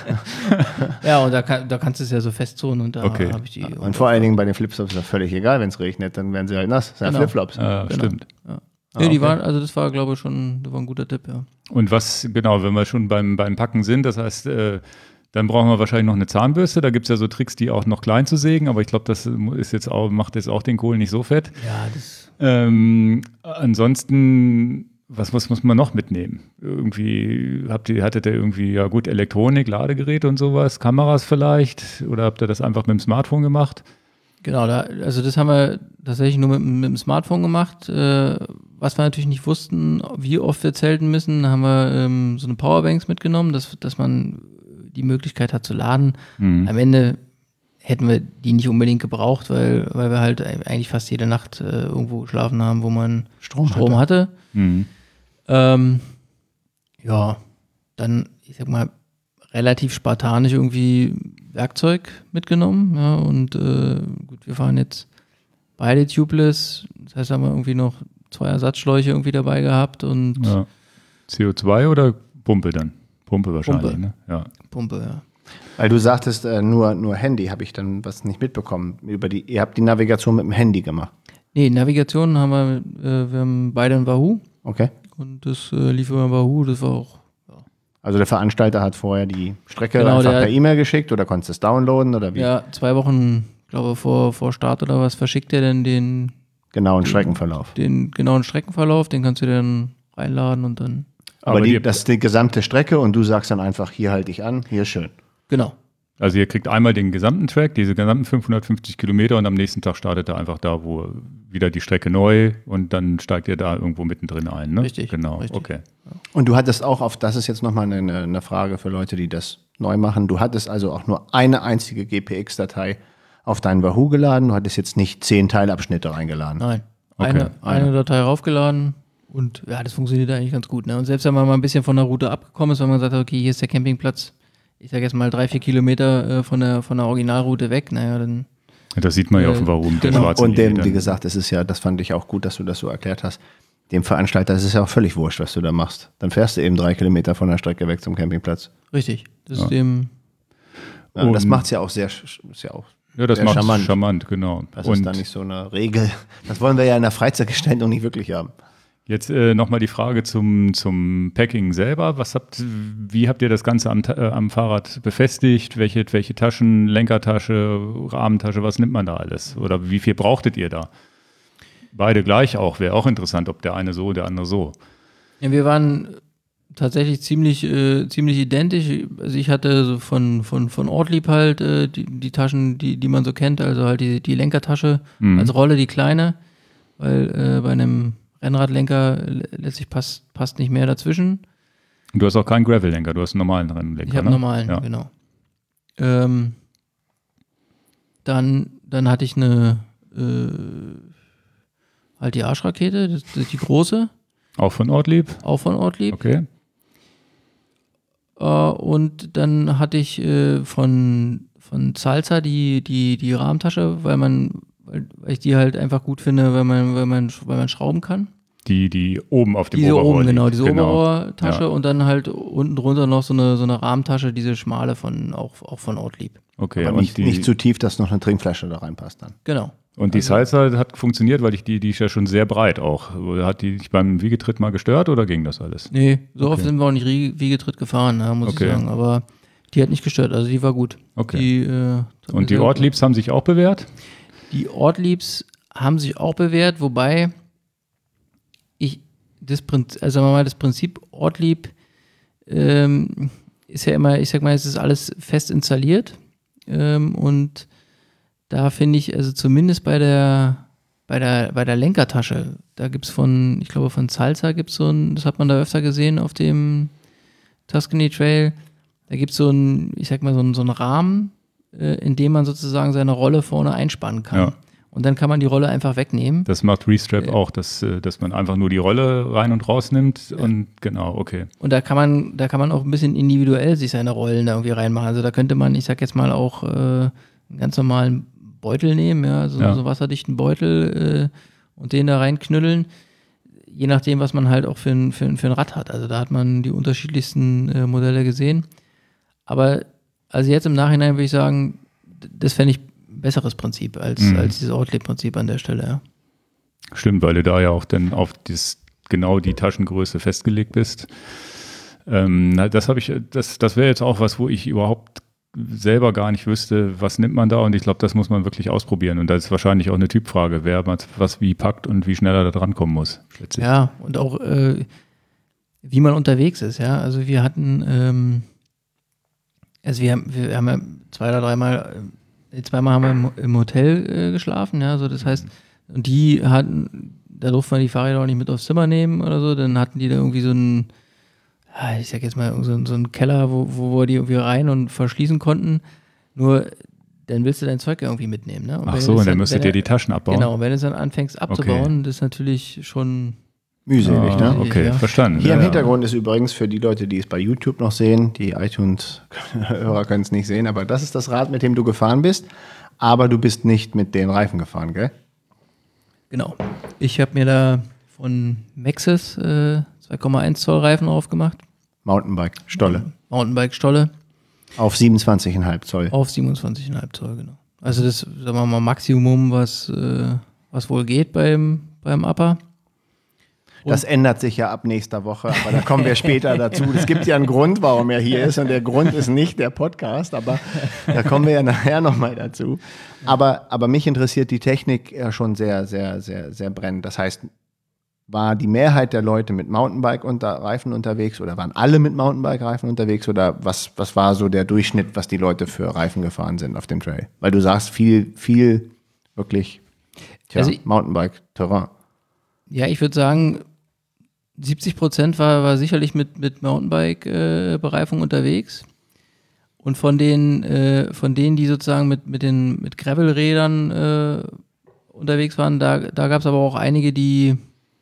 Ja, und da, kann, da kannst du es ja so festzurren und da Okay. habe ich die. Und vor allen Dingen bei den Flipflops ist das völlig egal, wenn es regnet, dann werden sie halt nass. Das sind ja Genau. Flipflops. Ah, Genau. Stimmt. Ja. Ah, Nee, die okay. waren, also das war, glaube ich, schon, das war ein guter Tipp, ja. Und was, genau, wenn wir schon beim, beim Packen sind, das heißt, äh, dann brauchen wir wahrscheinlich noch eine Zahnbürste. Da gibt es ja so Tricks, die auch noch klein zu sägen, aber ich glaube, das ist jetzt auch, macht jetzt auch den Kohl nicht so fett. Ja, das. Ähm, ansonsten, was muss, muss man noch mitnehmen? Irgendwie, habt ihr, hattet ihr irgendwie, ja gut, Elektronik, Ladegeräte und sowas, Kameras vielleicht? Oder habt ihr das einfach mit dem Smartphone gemacht? Genau, da, also das haben wir tatsächlich nur mit, mit dem Smartphone gemacht. Äh, was wir natürlich nicht wussten, wie oft wir zelten müssen, haben wir ähm, so eine Powerbanks mitgenommen, dass, dass man die Möglichkeit hat zu laden. Mhm. Am Ende hätten wir die nicht unbedingt gebraucht, weil, weil wir halt eigentlich fast jede Nacht äh, irgendwo geschlafen haben, wo man Strom Strom hatte. Mhm. Ähm, ja, dann, ich sag mal, relativ spartanisch irgendwie Werkzeug mitgenommen. Ja, und äh, gut, wir fahren jetzt beide tubeless. Das heißt, haben wir irgendwie noch zwei Ersatzschläuche irgendwie dabei gehabt und Ja. C O zwei oder Pumpe dann? Pumpe wahrscheinlich, Pumpe. ne? Ja. Pumpe, ja. Weil du sagtest, äh, nur, nur Handy, habe ich dann was nicht mitbekommen. Über die, ihr habt die Navigation mit dem Handy gemacht. Nee, Navigation haben wir, äh, wir haben beide ein Wahoo Okay. und das äh, lief über ein Wahoo, das war auch, Also der Veranstalter hat vorher die Strecke Genau, einfach der- per E-Mail geschickt oder konntest du es downloaden oder wie? ja, zwei Wochen, glaube vor, vor Start oder was, verschickt er denn den, Genau, ein Streckenverlauf. den genauen Streckenverlauf, den kannst du dann reinladen und dann, Aber, Aber die, die- das ist die gesamte Strecke und du sagst dann einfach, hier halte ich an, hier ist schön. genau. Also ihr kriegt einmal den gesamten Track, diese gesamten fünfhundertfünfzig Kilometer, und am nächsten Tag startet er einfach da, wo wieder die Strecke neu, und dann steigt ihr da irgendwo mittendrin ein, ne? Richtig, Genau, richtig. okay. Und du hattest auch auf, das ist jetzt nochmal eine, eine Frage für Leute, die das neu machen, du hattest also auch nur eine einzige G P X-Datei auf deinen Wahoo geladen, du hattest jetzt nicht zehn Teilabschnitte reingeladen. Nein. Okay, Eine, eine eine. Datei raufgeladen und ja, das funktioniert eigentlich ganz gut. Ne? Und selbst wenn man mal ein bisschen von der Route abgekommen ist, wenn man sagt, okay, hier ist der Campingplatz, ich sage jetzt mal drei, vier Kilometer äh, von, der, von der Originalroute weg, naja, dann Das sieht man ja Äh, auf dem Warum, der genau. schwarze Und dem, Linie wie dann. gesagt, es ist ja, das fand ich auch gut, dass du das so erklärt hast. Dem Veranstalter ist es ja auch völlig wurscht, was du da machst. Dann fährst du eben drei Kilometer von der Strecke weg zum Campingplatz. richtig. Das ist dem, Ja, das Und- macht es ja auch sehr, sch- ist ja auch, Ja, das sehr macht charmant. charmant. charmant, genau. das Und ist dann nicht so eine Regel. Das wollen wir ja in der Freizeitgestaltung nicht wirklich haben. Jetzt äh, nochmal die Frage zum, zum Packing selber. Was habt, wie habt ihr das Ganze am, äh, am Fahrrad befestigt? Welche, welche Taschen, Lenkertasche, Rahmentasche, was nimmt man da alles? Oder wie viel brauchtet ihr da? Beide gleich auch, wäre auch interessant, ob der eine so, der andere so. Ja, wir waren tatsächlich ziemlich, äh, ziemlich identisch. Also ich hatte so von, von, von Ortlieb halt äh, die, die Taschen, die, die man so kennt, also halt die, die Lenkertasche Mhm. als Rolle, die kleine, weil äh, bei einem Rennradlenker letztlich passt, passt nicht mehr dazwischen. Und du hast auch keinen Gravel-Lenker, du hast einen normalen Rennlenker. Ich habe ne? normalen, Ja. genau. Ähm, dann, dann hatte ich eine äh, halt die Arschrakete, das, das ist die große, Auch von Ortlieb? auch von Ortlieb. Okay. Äh, und dann hatte ich äh, von, von Salza die, die, die Rahmentasche, weil man, weil, weil ich die halt einfach gut finde, weil man, weil man, weil man schrauben kann. Die, die oben auf dem Diese Oberrohr oben, liegt. genau, diese Oberrohrtasche Ja. und dann halt unten drunter noch so eine, so eine Rahmentasche, diese schmale von, auch, auch von Ortlieb. Okay, Aber und nicht, die, nicht zu tief, dass noch eine Trinkflasche da reinpasst dann. Genau. und die Salsa hat funktioniert, weil ich die, die ist ja schon sehr breit auch. Oder hat die dich beim Wiegetritt mal gestört oder ging das alles? Nee, so oft Okay. sind wir auch nicht Rie- Wiegetritt gefahren, ja, muss Okay. ich sagen. Aber die hat nicht gestört, also die war gut. Okay. Die, äh, Und die sehr- Ortliebs haben sich auch bewährt? Die Ortliebs haben sich auch bewährt, wobei ich das Prinzip, also sagen wir mal, das Prinzip Ortlieb ähm, ist ja immer, ich sag mal, es ist alles fest installiert. Ähm, und da finde ich, also zumindest bei der, bei der, bei der Lenkertasche, da gibt es von, ich glaube von Salza gibt es so ein, das hat man da öfter gesehen auf dem Tuscany Trail, da gibt es so ein, ich sag mal, so ein, so einen Rahmen, äh, in dem man sozusagen seine Rolle vorne einspannen kann. Ja. Und dann kann man die Rolle einfach wegnehmen. Das macht Restrap Ja. auch, dass, äh, dass man einfach nur die Rolle rein und raus nimmt und genau, okay. Und da kann man, da kann man auch ein bisschen individuell sich seine Rollen da irgendwie reinmachen. Also da könnte man, ich sag jetzt mal auch äh, einen ganz normalen Beutel nehmen, ja, so, Ja. so wasserdichten Beutel äh, und den da reinknüllen. Je nachdem, was man halt auch für ein, für, ein- für ein Rad hat. Also da hat man die unterschiedlichsten äh, Modelle gesehen. Aber also jetzt im Nachhinein würde ich sagen, d- das fände ich ein besseres Prinzip als, Mhm. als dieses Ortlieb-Prinzip an der Stelle, ja. Stimmt, weil du da ja auch dann auf das, genau die Taschengröße festgelegt bist. Ähm, na, das habe ich, das, das wäre jetzt auch was, wo ich überhaupt selber gar nicht wüsste, was nimmt man da, und ich glaube, das muss man wirklich ausprobieren, und das ist wahrscheinlich auch eine Typfrage, wer was wie packt und wie schnell er da dran kommen muss. schätze ich. Ja, und auch äh, wie man unterwegs ist, ja. Also wir hatten, ähm, also wir haben, wir haben ja zwei oder dreimal, äh, zweimal haben wir im, im Hotel äh, geschlafen, ja. So das heißt, und die hatten, da durften wir die Fahrräder auch nicht mit aufs Zimmer nehmen oder so, dann hatten die da irgendwie so einen, ja, ich sag jetzt mal, so, einen- so einen Keller, wo, wo wir die irgendwie rein und verschließen konnten. Nur dann willst du dein Zeug irgendwie mitnehmen, ne? Und Ach wenn so, es und dann müsstet wenn ihr die Taschen abbauen. Genau, wenn du es dann anfängst abzubauen, das ist natürlich schon Mühselig, Ah, ne? okay, Ja. verstanden. Hier ja, im ja. Hintergrund ist übrigens für die Leute, die es bei YouTube noch sehen, die iTunes-Hörer können es nicht sehen, aber das ist das Rad, mit dem du gefahren bist. Aber du bist nicht mit den Reifen gefahren, gell? Genau. Ich habe mir da von Maxxis äh, zwei Komma eins Zoll Reifen aufgemacht. Mountainbike, Stolle. Mountainbike-Stolle Auf siebenundzwanzig Komma fünf Zoll. auf siebenundzwanzig Komma fünf Zoll, genau. Also das, sagen wir mal, Maximum, was, äh, was wohl geht beim, beim Upper. Das ändert sich ja ab nächster Woche, aber da kommen wir später dazu. Es gibt ja einen Grund, warum er hier ist, und der Grund ist nicht der Podcast, aber da kommen wir ja nachher nochmal dazu. Aber, aber mich interessiert die Technik ja schon sehr, sehr, sehr, sehr brennend. Das heißt, war die Mehrheit der Leute mit Mountainbike-Reifen unterwegs oder waren alle mit Mountainbike-Reifen unterwegs, oder was, was war so der Durchschnitt, was die Leute für Reifen gefahren sind auf dem Trail? Weil du sagst, viel, viel wirklich tja, Also ich- Mountainbike-Terrain. Ja, ich würde sagen, siebzig Prozent war, war sicherlich mit, mit Mountainbike-Bereifung unterwegs. Und von den, äh, von denen, die sozusagen mit, mit den mit Gravel-Rädern äh, unterwegs waren, da, da gab es aber auch einige, die,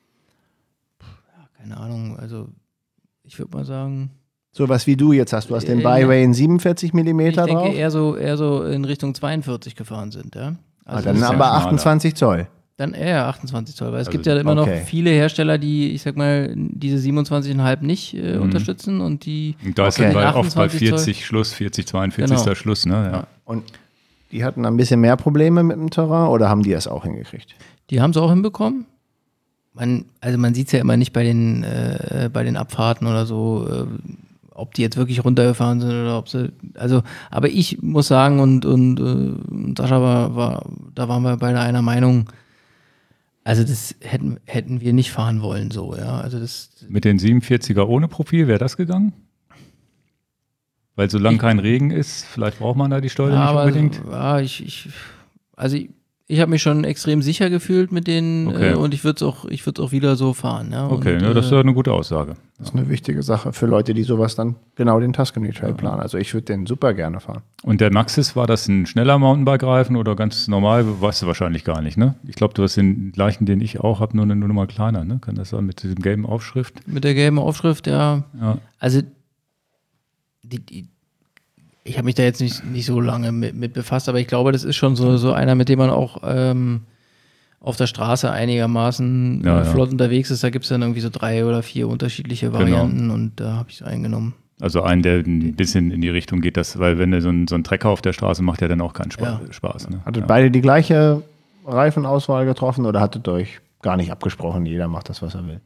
ja, keine Ahnung, also ich würde mal sagen, So was wie du jetzt hast. Du hast den Äh, Byway in siebenundvierzig ich Millimeter denke drauf. eher so, eher so in Richtung zweiundvierzig gefahren sind, ja. Ah, Also dann das ist aber ja schmaler. achtundzwanzig Zoll. Dann eher achtundzwanzig Zoll, weil es Also, gibt ja immer noch okay. viele Hersteller, die, ich sag mal, diese siebenundzwanzig Komma fünf nicht äh, Mhm. unterstützen und die Und da ist Okay. dann bei, oft bei achtundzwanzig Zoll. vierzig Schluss, vierzig, zweiundvierzig Genau. Schluss, ne? Ja. Und die hatten ein bisschen mehr Probleme mit dem Terrain, oder haben die es auch hingekriegt? Die haben es auch hinbekommen. man, also man sieht es ja immer nicht bei den, äh, bei den Abfahrten oder so, äh, ob die jetzt wirklich runtergefahren sind oder ob sie, also, aber ich muss sagen, und, und, und Sascha war, war, da waren wir beide einer Meinung, also das hätten, hätten wir nicht fahren wollen, so, ja, also das. Mit den siebenundvierziger ohne Profil, wäre das gegangen? Weil solange Ich- kein Regen ist, vielleicht braucht man da die Steuer Ja, nicht aber, unbedingt. ja, ich, ich, also ich, ich habe mich schon extrem sicher gefühlt mit denen Okay. äh, und ich würde es auch, ich würde es auch wieder so fahren, ja. Okay, und, ne, das ist äh, ja eine gute Aussage. Das ist eine wichtige Sache für Leute, die sowas dann genau den Tuscany Trail planen. Also ich würde den super gerne fahren. Und der Maxis, war das ein schneller Mountainbike-Reifen oder ganz normal? Weißt du wahrscheinlich gar nicht, ne? Ich glaube, du hast den gleichen, den ich auch habe, nur eine Nummer kleiner, ne? Kann das sein, mit diesem gelben Aufschrift? mit der gelben Aufschrift, ja. Ja. Also, die, die, ich habe mich da jetzt nicht, nicht so lange mit, mit befasst, aber ich glaube, das ist schon so, so einer, mit dem man auch ähm, auf der Straße einigermaßen Ja, äh, ja. flott unterwegs ist. Da gibt es dann irgendwie so drei oder vier unterschiedliche Varianten und da habe ich es eingenommen. Also einen, der ein bisschen in die Richtung geht, das, weil wenn du so ein, so ein Trecker auf der Straße macht, ja dann auch keinen Spaß. Ja. Spaß ne? Hattet ja. beide die gleiche Reifenauswahl getroffen oder hattet euch gar nicht abgesprochen? Jeder macht das, was er will.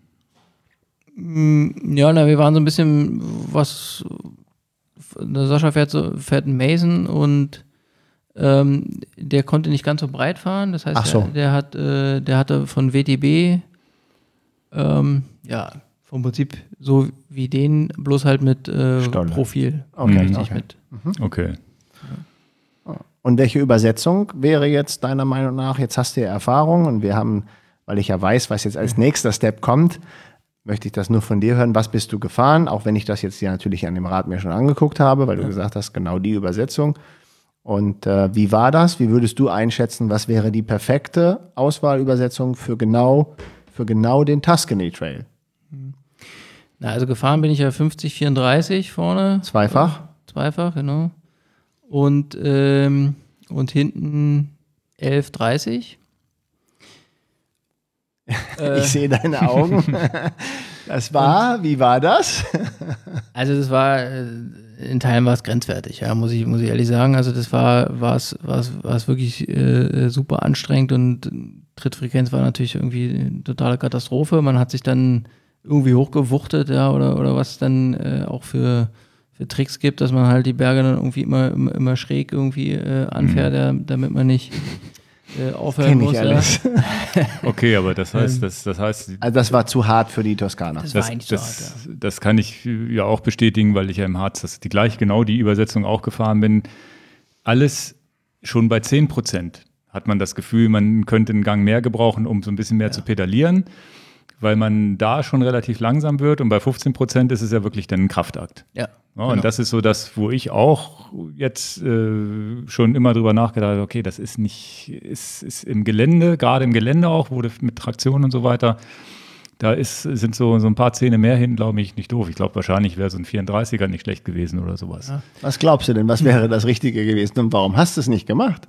Ja, na, wir waren so ein bisschen, was, der Sascha fährt, so, fährt einen Mason und ähm, der konnte nicht ganz so breit fahren. Das heißt, Ach so. der, der, hat, äh, der hatte von W T B, ähm, ja, vom Prinzip so wie den, bloß halt mit äh, Stolle. Profil. Okay, Richtig okay. mit. Okay. Und welche Übersetzung wäre jetzt deiner Meinung nach? Jetzt hast du ja Erfahrung und wir haben, weil ich ja weiß, was jetzt als nächster Step kommt, möchte ich das nur von dir hören. Was bist du gefahren? Auch wenn ich das jetzt ja natürlich an dem Rad mir schon angeguckt habe, weil du gesagt hast, genau die Übersetzung. Und äh, wie war das? Wie würdest du einschätzen, was wäre die perfekte Auswahlübersetzung für genau, für genau den Tuscany Trail? Na, also gefahren bin ich ja fünfzig vierunddreißig vorne. Zweifach? Zweifach, genau. Und, ähm, und hinten elf dreißig. Ich sehe deine Augen. Das war, wie war das? Also das war, äh, in Teilen war es grenzwertig, ja, muss ich, muss ich ehrlich sagen. Also das war, war es, war es, war es wirklich äh, super anstrengend und Trittfrequenz war natürlich irgendwie eine totale Katastrophe. Man hat sich dann irgendwie hochgewuchtet, ja, oder, oder was es dann äh, auch für, für Tricks gibt, dass man halt die Berge dann irgendwie immer, immer, immer schräg irgendwie äh, anfährt, ja, damit man nicht äh, aufhören Kenn ich muss. Ja. alles. Okay, aber das heißt, das, das heißt, Also das war zu hart für die Toskana. Das war das, eigentlich so das, hart, ja. das kann ich ja auch bestätigen, weil ich ja im Harz das die gleich genau die Übersetzung auch gefahren bin. Alles schon bei zehn Prozent hat man das Gefühl, man könnte einen Gang mehr gebrauchen, um so ein bisschen mehr zu pedalieren, weil man da schon relativ langsam wird und bei fünfzehn Prozent ist es ja wirklich dann ein Kraftakt. Ja, Ja, genau. Und das ist so das, wo ich auch jetzt äh, schon immer drüber nachgedacht habe, okay, das ist nicht, ist, ist im Gelände, gerade im Gelände auch, wo du mit Traktion und so weiter, da ist, sind so, so ein paar Zähne mehr hinten, glaube ich, nicht doof. Ich glaube, wahrscheinlich wäre so ein vierunddreißiger nicht schlecht gewesen oder sowas. Ja. Was glaubst du denn, was wäre das Richtige gewesen und warum hast du es nicht gemacht?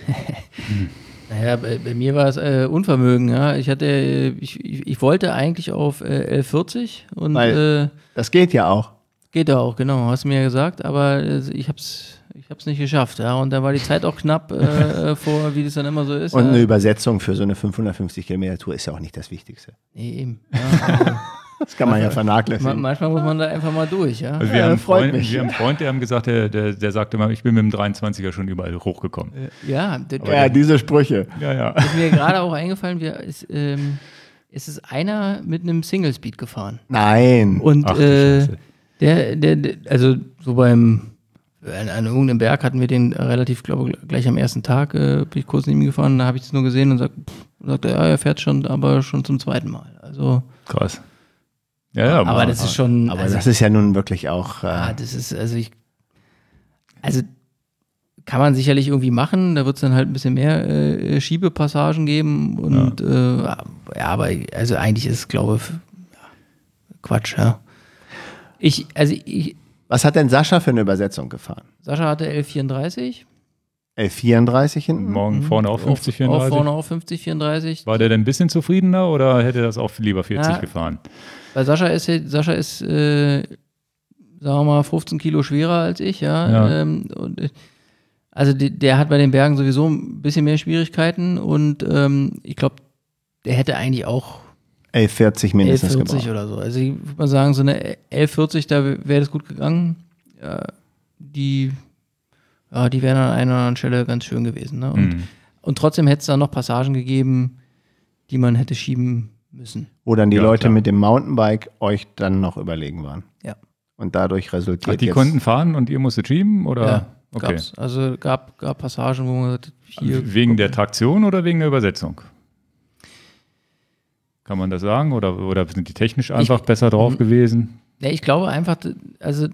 Naja, bei, bei mir war es äh, Unvermögen, ja. Ich hatte, äh, ich, ich, ich wollte eigentlich auf äh, elf vierzig und Weil- äh, Das geht ja auch. geht ja auch, genau, hast du mir ja gesagt, aber äh, ich hab's, ich hab's nicht geschafft, ja. Und da war die Zeit auch knapp äh, vor, wie das dann immer so ist. Und ja. eine Übersetzung für so eine fünfhundertfünfzig Kilometer Tour ist ja auch nicht das Wichtigste. Nee, eben. Ja, also, Das kann man ja ma vernachlässigen. manchmal muss man da einfach mal durch, ja. Also wir, Ja, haben einen freut Freund, mich. wir haben einen Freund, der haben gesagt, der, der, der sagte mal, ich bin mit dem dreiundzwanziger schon überall hochgekommen. Ja, d- Ja, diese Sprüche. Ja, ja. ist mir gerade auch eingefallen, wir, ist, ähm, es ist einer mit einem Single Speed gefahren. Nein. Und Ach du äh, Scheiße. der, der, der, also so beim, an, an irgendeinem Berg hatten wir den relativ, glaube ich, gleich am ersten Tag, äh, bin ich kurz neben ihm gefahren, da habe ich das nur gesehen und sag, pff, sagte, ja, er fährt schon, aber schon zum zweiten Mal. Also, Krass. Ja, ja, aber das ist schon, Aber also, das ist ja nun wirklich auch. Äh, ah, das ist, also ich, also kann man sicherlich irgendwie machen, da wird es dann halt ein bisschen mehr äh, Schiebepassagen geben und ja, äh, ja aber also eigentlich ist es, glaube ich, ja, Quatsch, ja. Ich, also ich, was hat denn Sascha für eine Übersetzung gefahren? Sascha hatte elf vierunddreißig. elf vierunddreißig hinten? morgen vorne auch fünfzig, Auch vierunddreißig. vorne auch fünfzig, vierunddreißig. War der denn ein bisschen zufriedener oder hätte er das auch lieber vierzig Ja. gefahren? Weil Sascha ist, Sascha ist äh, sagen wir mal, fünfzehn Kilo schwerer als ich, ja. Ja. Ähm, und, äh, also die, der hat bei den Bergen sowieso ein bisschen mehr Schwierigkeiten und ähm, ich glaube, der hätte eigentlich auch, elf vierzig mindestens elf vierzig gebraucht. oder so. Also ich würde mal sagen, so eine elf vierzig, da wäre das gut gegangen. Ja, die, ja, die wären an einer oder anderen Stelle ganz schön gewesen. Ne? Und, Mhm. und trotzdem hätte es da noch Passagen gegeben, die man hätte schieben müssen. Wo dann die Ja, Leute klar. mit dem Mountainbike euch dann noch überlegen waren. Ja. Und dadurch resultiert Ach, die jetzt konnten fahren und ihr musstet schieben? Oder? Ja, Okay. gab's. Also gab, gab Passagen, wo man gesagt hat, hier. Wegen der Traktion oder wegen der Übersetzung? Kann man das sagen? Oder, oder sind die technisch einfach Ich- besser drauf gewesen? Ja, ich glaube einfach, also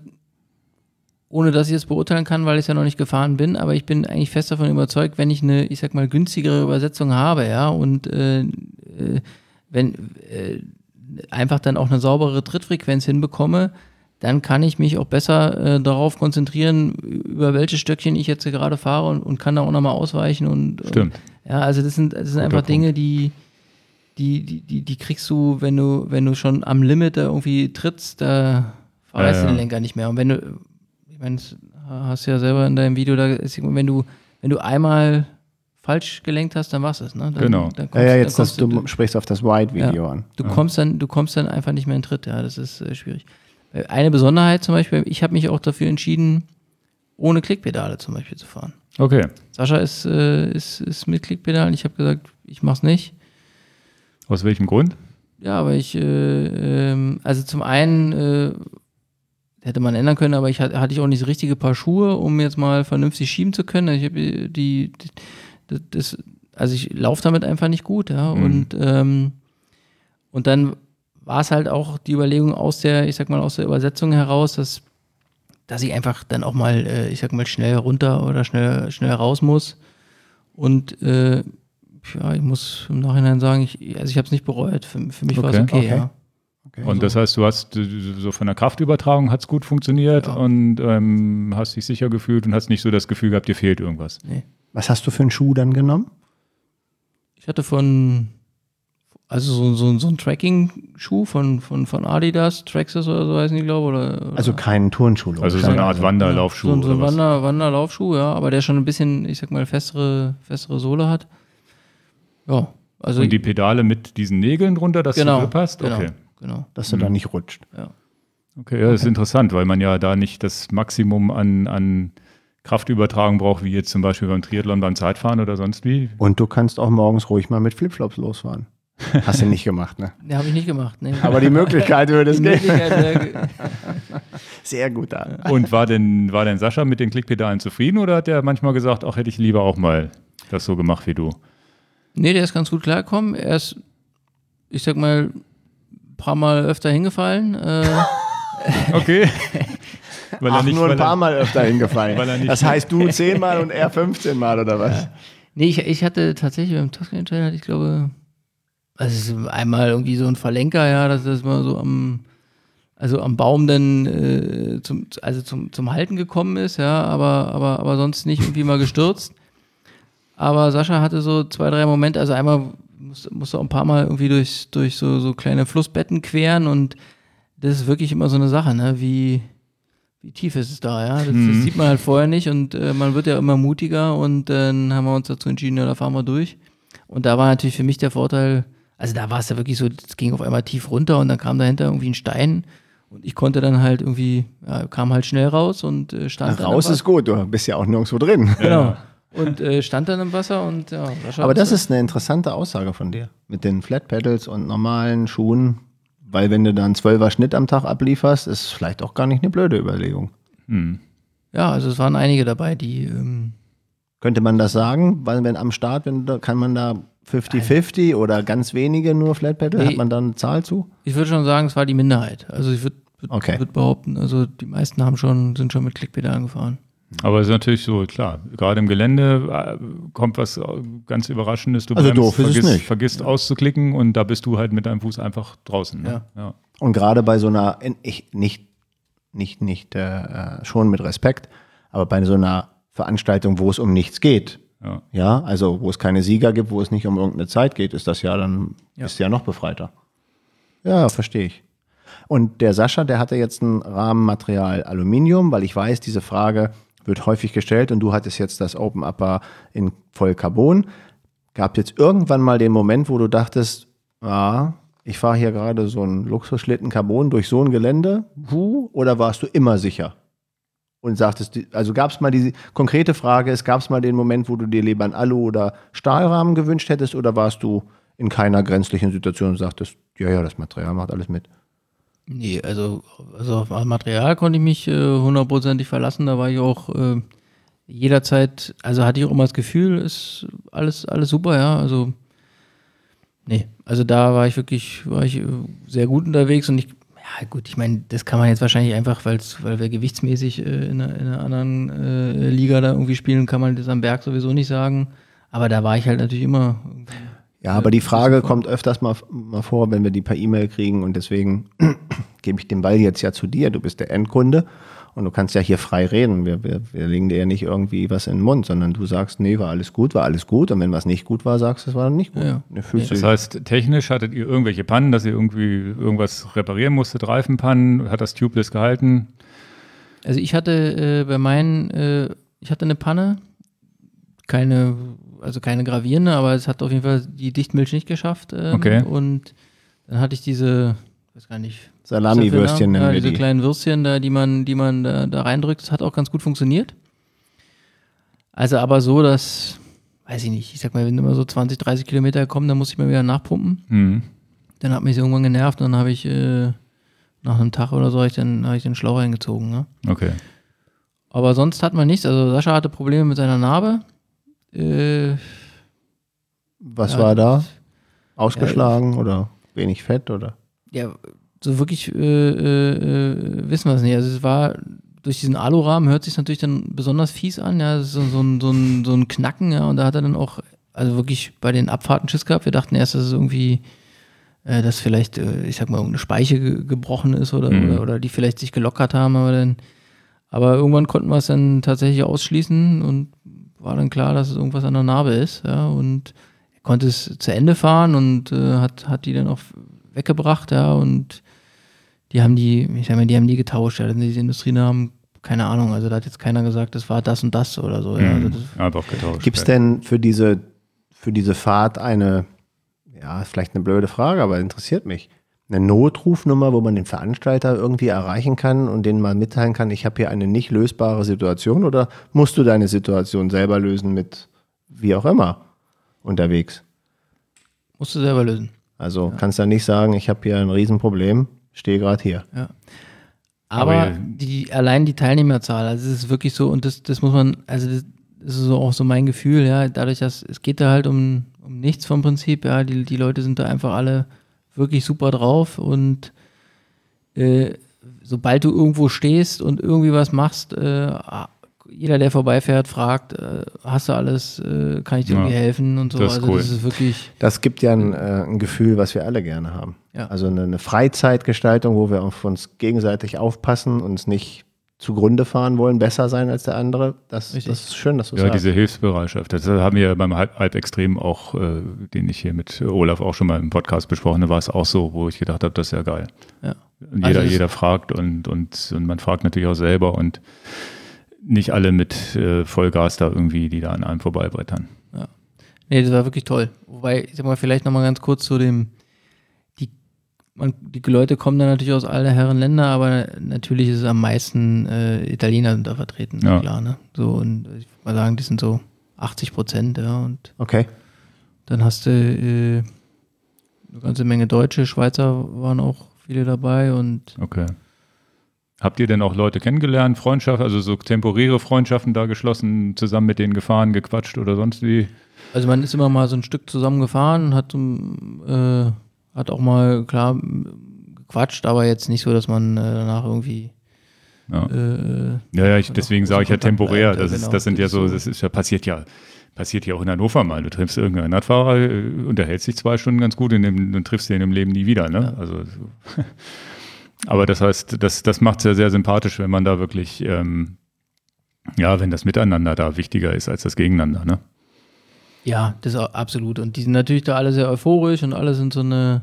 ohne dass ich es beurteilen kann, weil ich es ja noch nicht gefahren bin, aber ich bin eigentlich fest davon überzeugt, wenn ich eine, ich sag mal, günstigere Übersetzung habe, ja, und äh, äh, wenn äh, einfach dann auch eine saubere Trittfrequenz hinbekomme, dann kann ich mich auch besser äh, darauf konzentrieren, über welche Stöckchen ich jetzt hier gerade fahre und, und kann da auch nochmal ausweichen und, Stimmt. und ja, also das sind, das sind Guter einfach Punkt. Dinge, die die, die, die, die kriegst du, wenn du, wenn du schon am Limit da irgendwie trittst, da verreißt Ja, du ja. den Lenker nicht mehr. Und wenn du, ich meine, das hast du ja selber in deinem Video, da ist, wenn du, wenn du einmal falsch gelenkt hast, dann war's es, ne? Dann, Genau. Dann kommst, Ja, ja, dann jetzt das, kommst du sprichst auf das Wide-Video Ja. an. Du kommst dann, du kommst dann einfach nicht mehr in Tritt, ja, das ist äh, schwierig. Eine Besonderheit zum Beispiel, ich habe mich auch dafür entschieden, ohne Klickpedale zum Beispiel zu fahren. Okay. Sascha ist, äh, ist, ist mit Klickpedalen, ich habe gesagt, ich mach's nicht. Aus welchem Grund? Ja, aber ich, äh, ähm, also zum einen äh, hätte man ändern können, aber ich hatte, hatte ich auch nicht das richtige Paar Schuhe, um jetzt mal vernünftig schieben zu können. Ich habe die, die, das, also ich laufe damit einfach nicht gut, ja, Mhm. und ähm, und dann war es halt auch die Überlegung aus der, ich sag mal aus der Übersetzung heraus, dass dass ich einfach dann auch mal, äh, ich sag mal schnell runter oder schnell schnell raus muss und äh, ja, ich muss im Nachhinein sagen, ich, also ich habe es nicht bereut. Für, für mich war es Okay. okay, Okay. ja. Okay. Und das heißt, du hast äh, so von der Kraftübertragung hat es gut funktioniert Ja. und ähm, hast dich sicher gefühlt und hast nicht so das Gefühl gehabt, dir fehlt irgendwas. Nee. Was hast du für einen Schuh dann genommen? Ich hatte von, also so, so, so ein Tracking-Schuh von, von, von Adidas, Traxxas oder so heißen die, glaube ich. Oder, oder Also keinen Turnschuh. Also so eine Art Wanderlaufschuh so, ein- so ein oder was? Wander, Wanderlaufschuh, ja, aber der schon ein bisschen, ich sag mal, festere, festere Sohle hat. Ja, also Und die Pedale mit diesen Nägeln drunter, dass genau, du Grip hast? genau, Okay. genau, dass du da nicht rutscht. ja. Okay, ja, das ist interessant, weil man ja da nicht das Maximum an, an Kraftübertragung braucht, wie jetzt zum Beispiel beim Triathlon, beim Zeitfahren oder sonst wie. Und du kannst auch morgens ruhig mal mit Flipflops losfahren. Hast du nicht gemacht, ne? Ne, habe ich nicht gemacht. Nee. Aber die Möglichkeit würde es Die geben. Möglichkeit wäre- Sehr gut. Da. Und war denn, war denn Sascha mit den Klickpedalen zufrieden oder hat er manchmal gesagt, ach, hätte ich lieber auch mal das so gemacht wie du? Nee, der ist ganz gut klargekommen. Er ist, ich sag mal, ein paar Mal öfter hingefallen. Äh, Okay. Weil Ach, nur ein weil paar er, Mal öfter hingefallen. weil er nicht- Das heißt, du zehnmal und er fünfzehn Mal oder was? nee, ich, ich hatte tatsächlich beim Tuscany Trail, hatte ich glaube, also einmal irgendwie so ein Verlenker, ja, dass das mal so am, also am Baum dann äh, zum, also zum, zum Halten gekommen ist, ja, aber, aber, aber sonst nicht irgendwie mal gestürzt. Aber Sascha hatte so zwei, drei Momente, also einmal musste, musste auch ein paar Mal irgendwie durch, durch so, so kleine Flussbetten queren und das ist wirklich immer so eine Sache, ne, wie, wie tief ist es da, ja, das, Mhm. das sieht man halt vorher nicht und äh, man wird ja immer mutiger und dann haben wir uns dazu entschieden, ja, da fahren wir durch. Und da war natürlich für mich der Vorteil, also da war es ja wirklich so, es ging auf einmal tief runter und dann kam dahinter irgendwie ein Stein und ich konnte dann halt irgendwie, ja, kam halt schnell raus und äh, stand dann im Raus Wasser. ist gut, du bist ja auch nirgendwo drin. Genau. Und äh, stand dann im Wasser und ja. Sascha Aber das hat- ist eine interessante Aussage von dir. Mit den Flat Pedals und normalen Schuhen. Weil wenn du dann zwölfer Schnitt am Tag ablieferst, ist vielleicht auch gar nicht eine blöde Überlegung. Hm. Ja, also es waren einige dabei, die, ähm, Könnte man das sagen? Weil wenn am Start, wenn da, kann man da fünfzig fünfzig oder ganz wenige nur Flat Pedal? Nee. Hat man da eine Zahl zu? ich würde schon sagen, es war die Minderheit. Also ich würde würd, Okay. würd behaupten, also die meisten haben schon, sind schon mit Klickpedalen gefahren. Aber es ist natürlich so, klar, gerade im Gelände äh, kommt was äh, ganz Überraschendes. Du Also doof ist es vergisst, nicht. vergisst auszuklicken und da bist du halt mit deinem Fuß einfach draußen. Ne? Ja. Ja. Und gerade bei so einer, ich, nicht, nicht, nicht, äh, schon mit Respekt, aber bei so einer Veranstaltung, wo es um nichts geht, Ja. ja, also wo es keine Sieger gibt, wo es nicht um irgendeine Zeit geht, ist das ja dann, Ja. bist du ja noch befreiter. Ja, verstehe ich. Und der Sascha, der hatte jetzt ein Rahmenmaterial Aluminium, weil ich weiß, diese Frage wird häufig gestellt und du hattest jetzt das Open Upper in voll Carbon. Gab jetzt irgendwann mal den Moment, wo du dachtest, ah, ich fahre hier gerade so einen Luxusschlitten Carbon durch so ein Gelände, puh, oder warst du immer sicher? Und sagtest, also gab es mal die konkrete Frage, es gab es mal den Moment, wo du dir lieber einen Alu- oder Stahlrahmen gewünscht hättest, oder warst du in keiner grenzlichen Situation und sagtest, ja, ja, das Material macht alles mit? Nee, also, also auf Material konnte ich mich äh, hundertprozentig verlassen, da war ich auch äh, jederzeit, also hatte ich auch immer das Gefühl, ist alles, alles super, ja, also nee, also da war ich wirklich, war ich sehr gut unterwegs und ich, ja gut, ich meine, das kann man jetzt wahrscheinlich einfach, weil's, weil wir gewichtsmäßig äh, in, einer, in einer anderen äh, Liga da irgendwie spielen, kann man das am Berg sowieso nicht sagen, aber da war ich halt natürlich immer. Ja, aber die Frage kommt öfters mal, mal vor, wenn wir die per E-Mail kriegen und deswegen gebe ich den Ball jetzt ja zu dir, du bist der Endkunde. Und du kannst ja hier frei reden. Wir, wir, wir legen dir ja nicht irgendwie was in den Mund, sondern du sagst, nee, war alles gut, war alles gut. Und wenn was nicht gut war, sagst du, es war nicht gut. Ja. Nee, fühlst Das heißt, technisch hattet ihr irgendwelche Pannen, dass ihr irgendwie irgendwas reparieren musstet, Reifenpannen, hat das Tubeless gehalten? Also ich hatte äh, bei meinen, äh, ich hatte eine Panne, keine, also keine gravierende, aber es hat auf jeden Fall die Dichtmilch nicht geschafft. Ähm, Okay. Und dann hatte ich diese, ich weiß gar nicht, Salami-Würstchen nennen ja, wir diese die. kleinen Würstchen da, die man, die man da, da reindrückt. Das hat auch ganz gut funktioniert. Also aber so, dass, weiß ich nicht, ich sag mal, wenn immer so zwanzig, dreißig Kilometer kommen, dann muss ich mal wieder nachpumpen. Mhm. Dann hat mich irgendwann genervt und dann habe ich äh, nach einem Tag oder so hab ich dann, hab ich den Schlauch eingezogen. Ne? Okay. Aber sonst hat man nichts. Also Sascha hatte Probleme mit seiner Narbe. Äh, Was ja, war da? Ausgeschlagen oder wenig Fett oder? Ja, so wirklich äh, äh, wissen wir es nicht. Also es war, durch diesen Alurahmen hört sich natürlich dann besonders fies an, ja, das ist so, so, ein, so, ein, so ein Knacken, ja, und da hat er dann auch, also wirklich bei den Abfahrten Schiss gehabt. Wir dachten erst, dass es irgendwie, äh, dass vielleicht, äh, ich sag mal, irgendeine Speiche ge- gebrochen ist oder, Mhm. oder, oder die vielleicht sich gelockert haben, aber dann, aber irgendwann konnten wir es dann tatsächlich ausschließen und war dann klar, dass es irgendwas an der Narbe ist, ja, und er konnte es zu Ende fahren und äh, hat, hat die dann auch weggebracht, ja, und die haben die, ich sag mal, die haben die getauscht, ja, diese Industrienamen, keine Ahnung, also da hat jetzt keiner gesagt, das war das und das oder so, ja, also Mhm. das, Einfach getauscht. Gibt es denn für diese, für diese Fahrt eine, ja, vielleicht eine blöde Frage, aber interessiert mich, eine Notrufnummer, wo man den Veranstalter irgendwie erreichen kann und denen mal mitteilen kann, ich habe hier eine nicht lösbare Situation, oder musst du deine Situation selber lösen mit wie auch immer unterwegs? musst du selber lösen. Also kannst du ja nicht sagen, ich habe hier ein Riesenproblem, stehe gerade hier. Ja. Aber Aber ja. die, allein die Teilnehmerzahl, also es ist wirklich so, und das, das muss man, also das, das ist so auch so mein Gefühl, ja, dadurch, dass es geht da halt um, um nichts vom Prinzip, ja, die, die Leute sind da einfach alle wirklich super drauf und äh, sobald du irgendwo stehst und irgendwie was machst, äh, jeder, der vorbeifährt, fragt, äh, hast du alles, äh, kann ich dir Ja, irgendwie helfen und so, das ist also cool. das ist wirklich, Das gibt ja ein, äh, ein Gefühl, was wir alle gerne haben. Ja. Also eine, eine Freizeitgestaltung, wo wir auf uns gegenseitig aufpassen, uns nicht zugrunde fahren wollen, besser sein als der andere. Das, Richtig. das ist schön, dass du Ja, sagst. diese Hilfsbereitschaft. Das haben wir beim Halb Halbextrem auch, äh, den ich hier mit Olaf auch schon mal im Podcast besprochen habe, war es auch so, wo ich gedacht habe, das ist ja geil. ja. Und Also jeder, das- jeder fragt und, und, und man fragt natürlich auch selber und nicht alle mit äh, Vollgas da irgendwie, die da an einem vorbeibrettern. Nee, das war wirklich toll. Wobei, ich sag mal, vielleicht nochmal ganz kurz zu dem, die, man, die Leute kommen da natürlich aus aller Herren Länder, aber natürlich ist es am meisten äh, Italiener sind da vertreten, Ja. klar, ne? So, und ich würde mal sagen, die sind so achtzig Prozent, ja, und Okay. dann hast du äh, eine ganze Menge Deutsche, Schweizer waren auch viele dabei und Okay. Habt ihr denn auch Leute kennengelernt, Freundschaft, also so temporäre Freundschaften da geschlossen, zusammen mit denen gefahren, gequatscht oder sonst wie? also man ist immer mal so ein Stück zusammengefahren, hat, um, äh, hat auch mal, klar, m- gequatscht, aber jetzt nicht so, dass man äh, danach irgendwie Ja. äh, Ja, ja, ich, noch deswegen großen sage ich ja Kontakt temporär. bleibt, ja, Das, ist, genau. das sind ja Das ist so, so. das ist ja passiert ja, passiert ja auch in Hannover mal. Du triffst irgendeinen Radfahrer, äh, unterhältst dich zwei Stunden ganz gut und dann triffst du ihn im Leben nie wieder. Ne? Ja. Also, so. Aber das heißt, das, das macht es ja sehr sympathisch, wenn man da wirklich, ähm, ja, wenn das Miteinander da wichtiger ist als das Gegeneinander. Ne? Ja, das ist auch absolut. Und die sind natürlich da alle sehr euphorisch und alle sind so eine,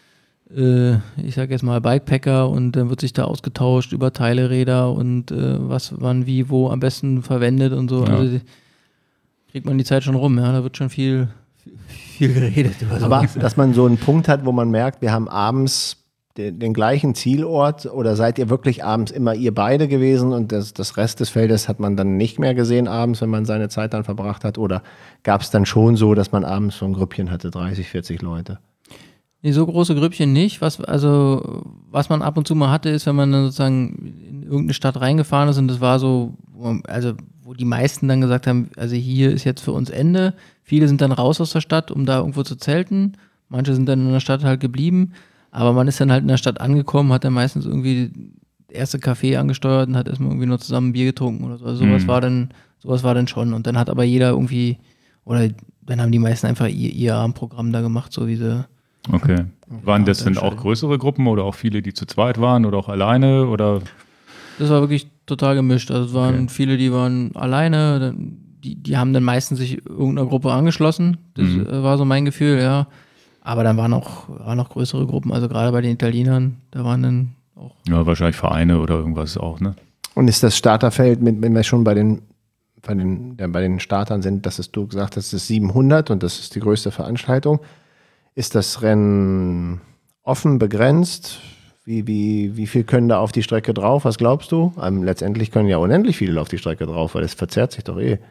äh, ich sag jetzt mal Bikepacker und dann wird sich da ausgetauscht über Teileräder und äh, was wann wie wo am besten verwendet und so. Ja. Also die, kriegt man die Zeit schon rum, ja. Da wird schon viel, viel geredet über Aber sowas. dass man so einen Punkt hat, wo man merkt, wir haben abends den, den gleichen Zielort oder seid ihr wirklich abends immer ihr beide gewesen und das, das Rest des Feldes hat man dann nicht mehr gesehen abends, wenn man seine Zeit dann verbracht hat? Oder gab es dann schon so, dass man abends so ein Grüppchen hatte, dreißig, vierzig Leute? Nee, so große Grüppchen nicht. Was, also, was man ab und zu mal hatte, ist, wenn man dann sozusagen in irgendeine Stadt reingefahren ist und das war so, also wo die meisten dann gesagt haben, also hier ist jetzt für uns Ende. Viele sind dann raus aus der Stadt, um da irgendwo zu zelten. Manche sind dann in der Stadt halt geblieben. Aber man ist dann halt in der Stadt angekommen, hat dann meistens irgendwie das erste Café angesteuert und hat erstmal irgendwie nur zusammen ein Bier getrunken oder so. Also sowas Mhm. war dann, sowas war dann schon. Und dann hat aber jeder irgendwie, oder dann haben die meisten einfach ihr, ihr Abendprogramm da gemacht, so wie sie. Okay. Waren das dann denn auch schon. größere Gruppen oder auch viele, die zu zweit waren oder auch alleine oder? Das war wirklich total gemischt. Also es waren Okay. viele, die waren alleine, dann- die, die haben dann meistens sich irgendeiner Gruppe angeschlossen. Das Mhm. äh, war so mein Gefühl, ja. Aber dann waren auch, waren auch größere Gruppen, also gerade bei den Italienern, da waren dann auch. Ja, wahrscheinlich Vereine oder irgendwas auch, ne? Und ist das Starterfeld, mit, wenn wir schon bei den, bei den, ja, bei den Startern sind, dass es, du gesagt hast, es ist siebenhundert und das ist die größte Veranstaltung. Ist das Rennen offen, begrenzt? Wie, wie, wie viel können da auf die Strecke drauf? Was glaubst du? Ähm, letztendlich können ja unendlich viele auf die Strecke drauf, weil das verzerrt sich doch eh.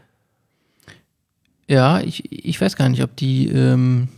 Ja, ich, ich weiß gar nicht, ob die, ähm,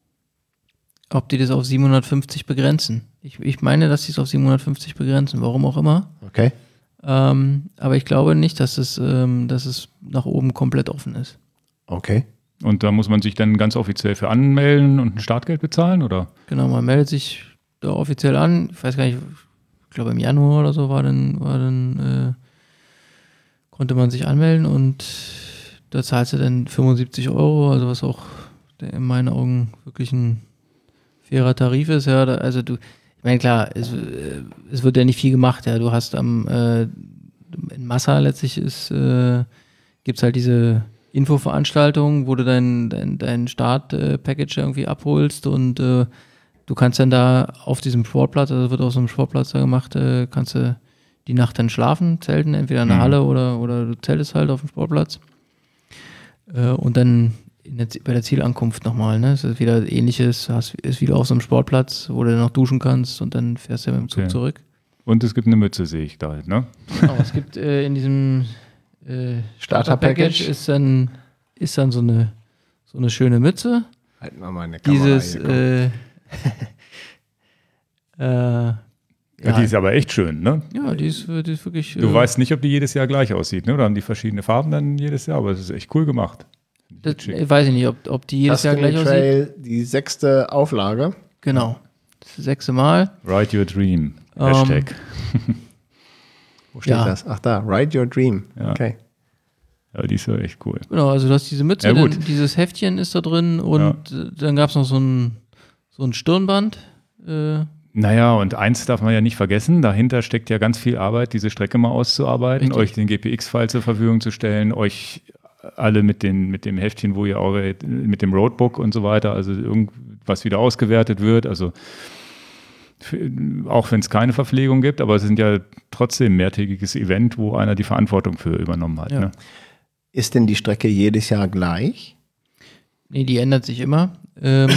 ob die das auf siebenhundertfünfzig begrenzen. Ich, ich meine, dass sie es auf siebenhundertfünfzig begrenzen, warum auch immer. Okay? Ähm, aber ich glaube nicht, dass es, ähm, dass es nach oben komplett offen ist. Okay. Und da muss man sich dann ganz offiziell für anmelden und ein Startgeld bezahlen, oder? Genau, man meldet sich da offiziell an. Ich weiß gar nicht, ich glaube im Januar oder so war dann, war dann äh, konnte man sich anmelden und da zahlst du dann fünfundsiebzig Euro, also was auch der in meinen Augen wirklich ein fairer Tarif ist. Ja, da, also du, ich meine klar, es, äh, es wird ja nicht viel gemacht. Ja, du hast am äh, in Massa letztlich ist äh, gibt's halt diese Infoveranstaltung, wo du dein, dein, dein Start-Package irgendwie abholst und äh, du kannst dann da auf diesem Sportplatz, also wird auf so einem Sportplatz da gemacht, äh, kannst du die Nacht dann schlafen, zelten, entweder in der Mhm. Halle oder, oder du zeltest halt auf dem Sportplatz. Äh, und dann in der, bei der Zielankunft nochmal, ne? Es ist wieder ähnliches, hast, ist wieder auf so einem Sportplatz, wo du dann noch duschen kannst und dann fährst du mit dem Zug Okay. zurück. Und es gibt eine Mütze, sehe ich da, ne? Genau, es gibt äh, in diesem äh, Starter-Package ist dann, ist dann so eine, so eine schöne Mütze. Halten wir mal eine Kamera Dieses, hier, komm. äh, äh, Ja, die ist aber echt schön, ne? ja, die ist, die ist wirklich. Du äh, weißt nicht, ob die jedes Jahr gleich aussieht, ne? Oder haben die verschiedene Farben dann jedes Jahr? Aber es ist echt cool gemacht. das, ich weiß ich nicht, ob, ob die jedes Jahr Tuscany gleich aussieht. Trail, die sechste Auflage. Genau. Das sechste Mal. Ride your dream. Ähm, Hashtag. Wo steht Ja. das? Ach da, Ride Your Dream. Ja. Okay. Ja, die ist ja echt cool. Genau, also du hast diese Mütze, Ja, gut. dann, dieses Heftchen ist da drin und äh, dann gab es noch so ein, so ein Stirnband. Äh, Naja, und eins darf man ja nicht vergessen, dahinter steckt ja ganz viel Arbeit, diese Strecke mal auszuarbeiten, Richtig. euch den G P X-File zur Verfügung zu stellen, euch alle mit, den, mit dem Heftchen, wo ihr eure, mit dem Roadbook und so weiter, also irgendwas wieder ausgewertet wird, also für, auch wenn es keine Verpflegung gibt, aber es sind ja trotzdem ein mehrtägiges Event, wo einer die Verantwortung für übernommen hat. Ja. Ne? Ist denn die Strecke jedes Jahr gleich? nee, die ändert sich immer. Ähm,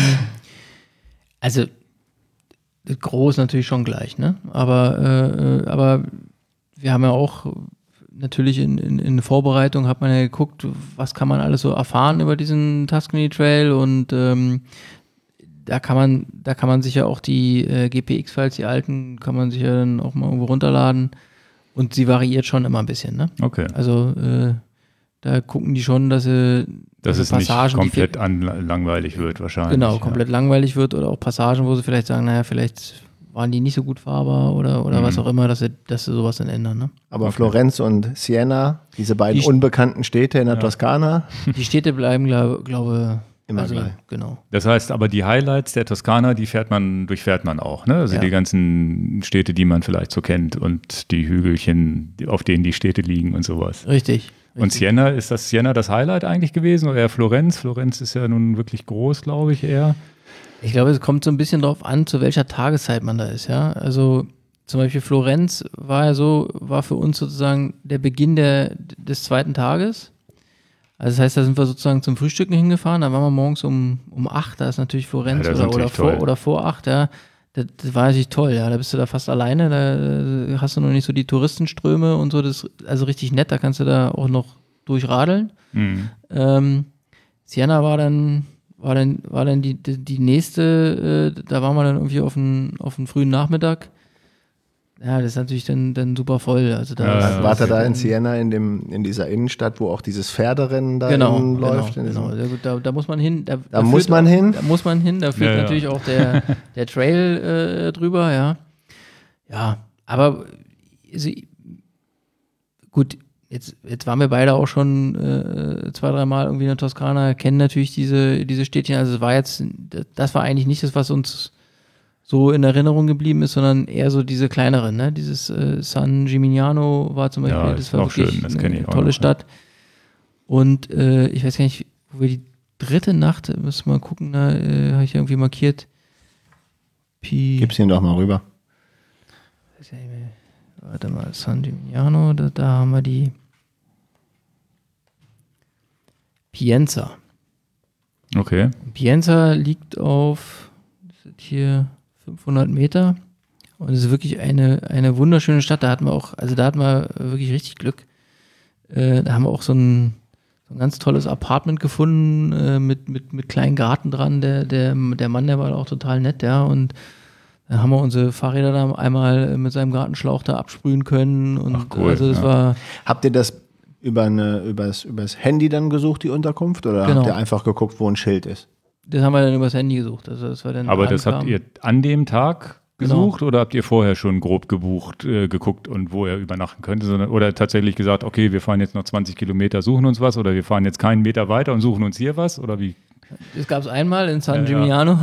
also das Groß natürlich schon gleich, ne? Aber, äh, aber wir haben ja auch natürlich in, in, in Vorbereitung hat man ja geguckt, was kann man alles so erfahren über diesen Tuscany Trail und ähm, da kann man, da kann man sich ja auch die äh, G P X-Files, die alten, kann man sich ja dann auch mal irgendwo runterladen und sie variiert schon immer ein bisschen, ne? Okay, Also äh, da gucken die schon, dass sie dass also es nicht Passagen, die komplett an, langweilig wird wahrscheinlich. Genau, ja. komplett langweilig wird oder auch Passagen, wo sie vielleicht sagen, naja, vielleicht waren die nicht so gut fahrbar oder, oder Mhm. was auch immer, dass sie, dass sie sowas dann ändern. Ne? Aber Okay. Florenz und Siena, diese beiden Die- unbekannten Städte in der Ja. Toskana, Die Städte bleiben, glaube glaube Immer also, gleich. Genau. Das heißt aber, die Highlights der Toskana, die fährt man, durchfährt man auch, ne? Also Ja. die ganzen Städte, die man vielleicht so kennt und die Hügelchen, die- auf denen die Städte liegen und sowas. Richtig. Und richtig. Siena, ist das Siena das Highlight eigentlich gewesen oder eher Florenz? Florenz ist ja nun wirklich groß, glaube ich, eher. Ich glaube, es kommt so ein bisschen darauf an, zu welcher Tageszeit man da ist, ja. Also zum Beispiel Florenz war ja so, war für uns sozusagen der Beginn der, des zweiten Tages. Also das heißt, da sind wir sozusagen zum Frühstücken hingefahren, da waren wir morgens um, um acht, da ist natürlich Florenz Ja, das ist oder, oder, natürlich vor, toll. oder vor acht, ja. Das, das war natürlich toll, ja. Da bist du da fast alleine, da hast du noch nicht so die Touristenströme und so, das ist also richtig nett, da kannst du da auch noch durchradeln. Mhm. Ähm, Siena war dann, war dann, war dann die, die, die nächste, äh, da waren wir dann irgendwie auf einen, auf einen frühen Nachmittag. Ja, das ist natürlich dann, dann super voll. Also da Ja, ist- ja. Wart ihr da in dann- Siena in, dem, in dieser Innenstadt, wo auch dieses Pferderennen da Genau, innen genau, läuft? in genau. diesem- Sehr gut, da, da muss man hin. Da, Da muss führt man auch, hin? Da muss man hin, da führt Ja, ja. natürlich auch der, der Trail äh, drüber, ja. Ja, aber also, gut, jetzt, jetzt waren wir beide auch schon äh, zwei, dreimal irgendwie in der Toskana, kennen natürlich diese, diese Städtchen. Also es war jetzt, das war eigentlich nicht das, was uns so in Erinnerung geblieben ist, sondern eher so diese kleineren, ne? Dieses äh, San Gimignano war zum Beispiel, Ja, das ist war auch wirklich schön, das eine kenn ich auch tolle noch, Stadt. Und äh, ich weiß gar nicht, wo wir die dritte Nacht, müssen wir mal gucken, da äh, habe ich irgendwie markiert. Pi, Gib's ihn doch mal rüber. weiß ich nicht mehr. Warte mal, San Gimignano, da, da haben wir die Pienza. Okay. Pienza liegt auf, das sind hier fünfhundert Meter und es ist wirklich eine, eine wunderschöne Stadt. Da hatten wir auch, also da hatten wir wirklich richtig Glück. Äh, da haben wir auch so ein, so ein ganz tolles Apartment gefunden äh, mit, mit, mit kleinen Garten dran. Der, der, der Mann, der war auch total nett, ja. Und dann haben wir unsere Fahrräder da einmal mit seinem Gartenschlauch da absprühen können. Und Ach, cool, also das ja. war. Habt ihr das über eine, übers, übers Handy dann gesucht, die Unterkunft? Oder Genau. habt ihr einfach geguckt, wo ein Schild ist? Das haben wir dann übers Handy gesucht. Also das war dann Aber das habt ankam. ihr an dem Tag Genau. gesucht oder habt ihr vorher schon grob gebucht, äh, geguckt und wo er übernachten könnte? Sondern, oder tatsächlich gesagt, okay, wir fahren jetzt noch zwanzig Kilometer, suchen uns was oder wir fahren jetzt keinen Meter weiter und suchen uns hier was? Oder wie? Das gab es einmal in San Ja, ja. Gimignano,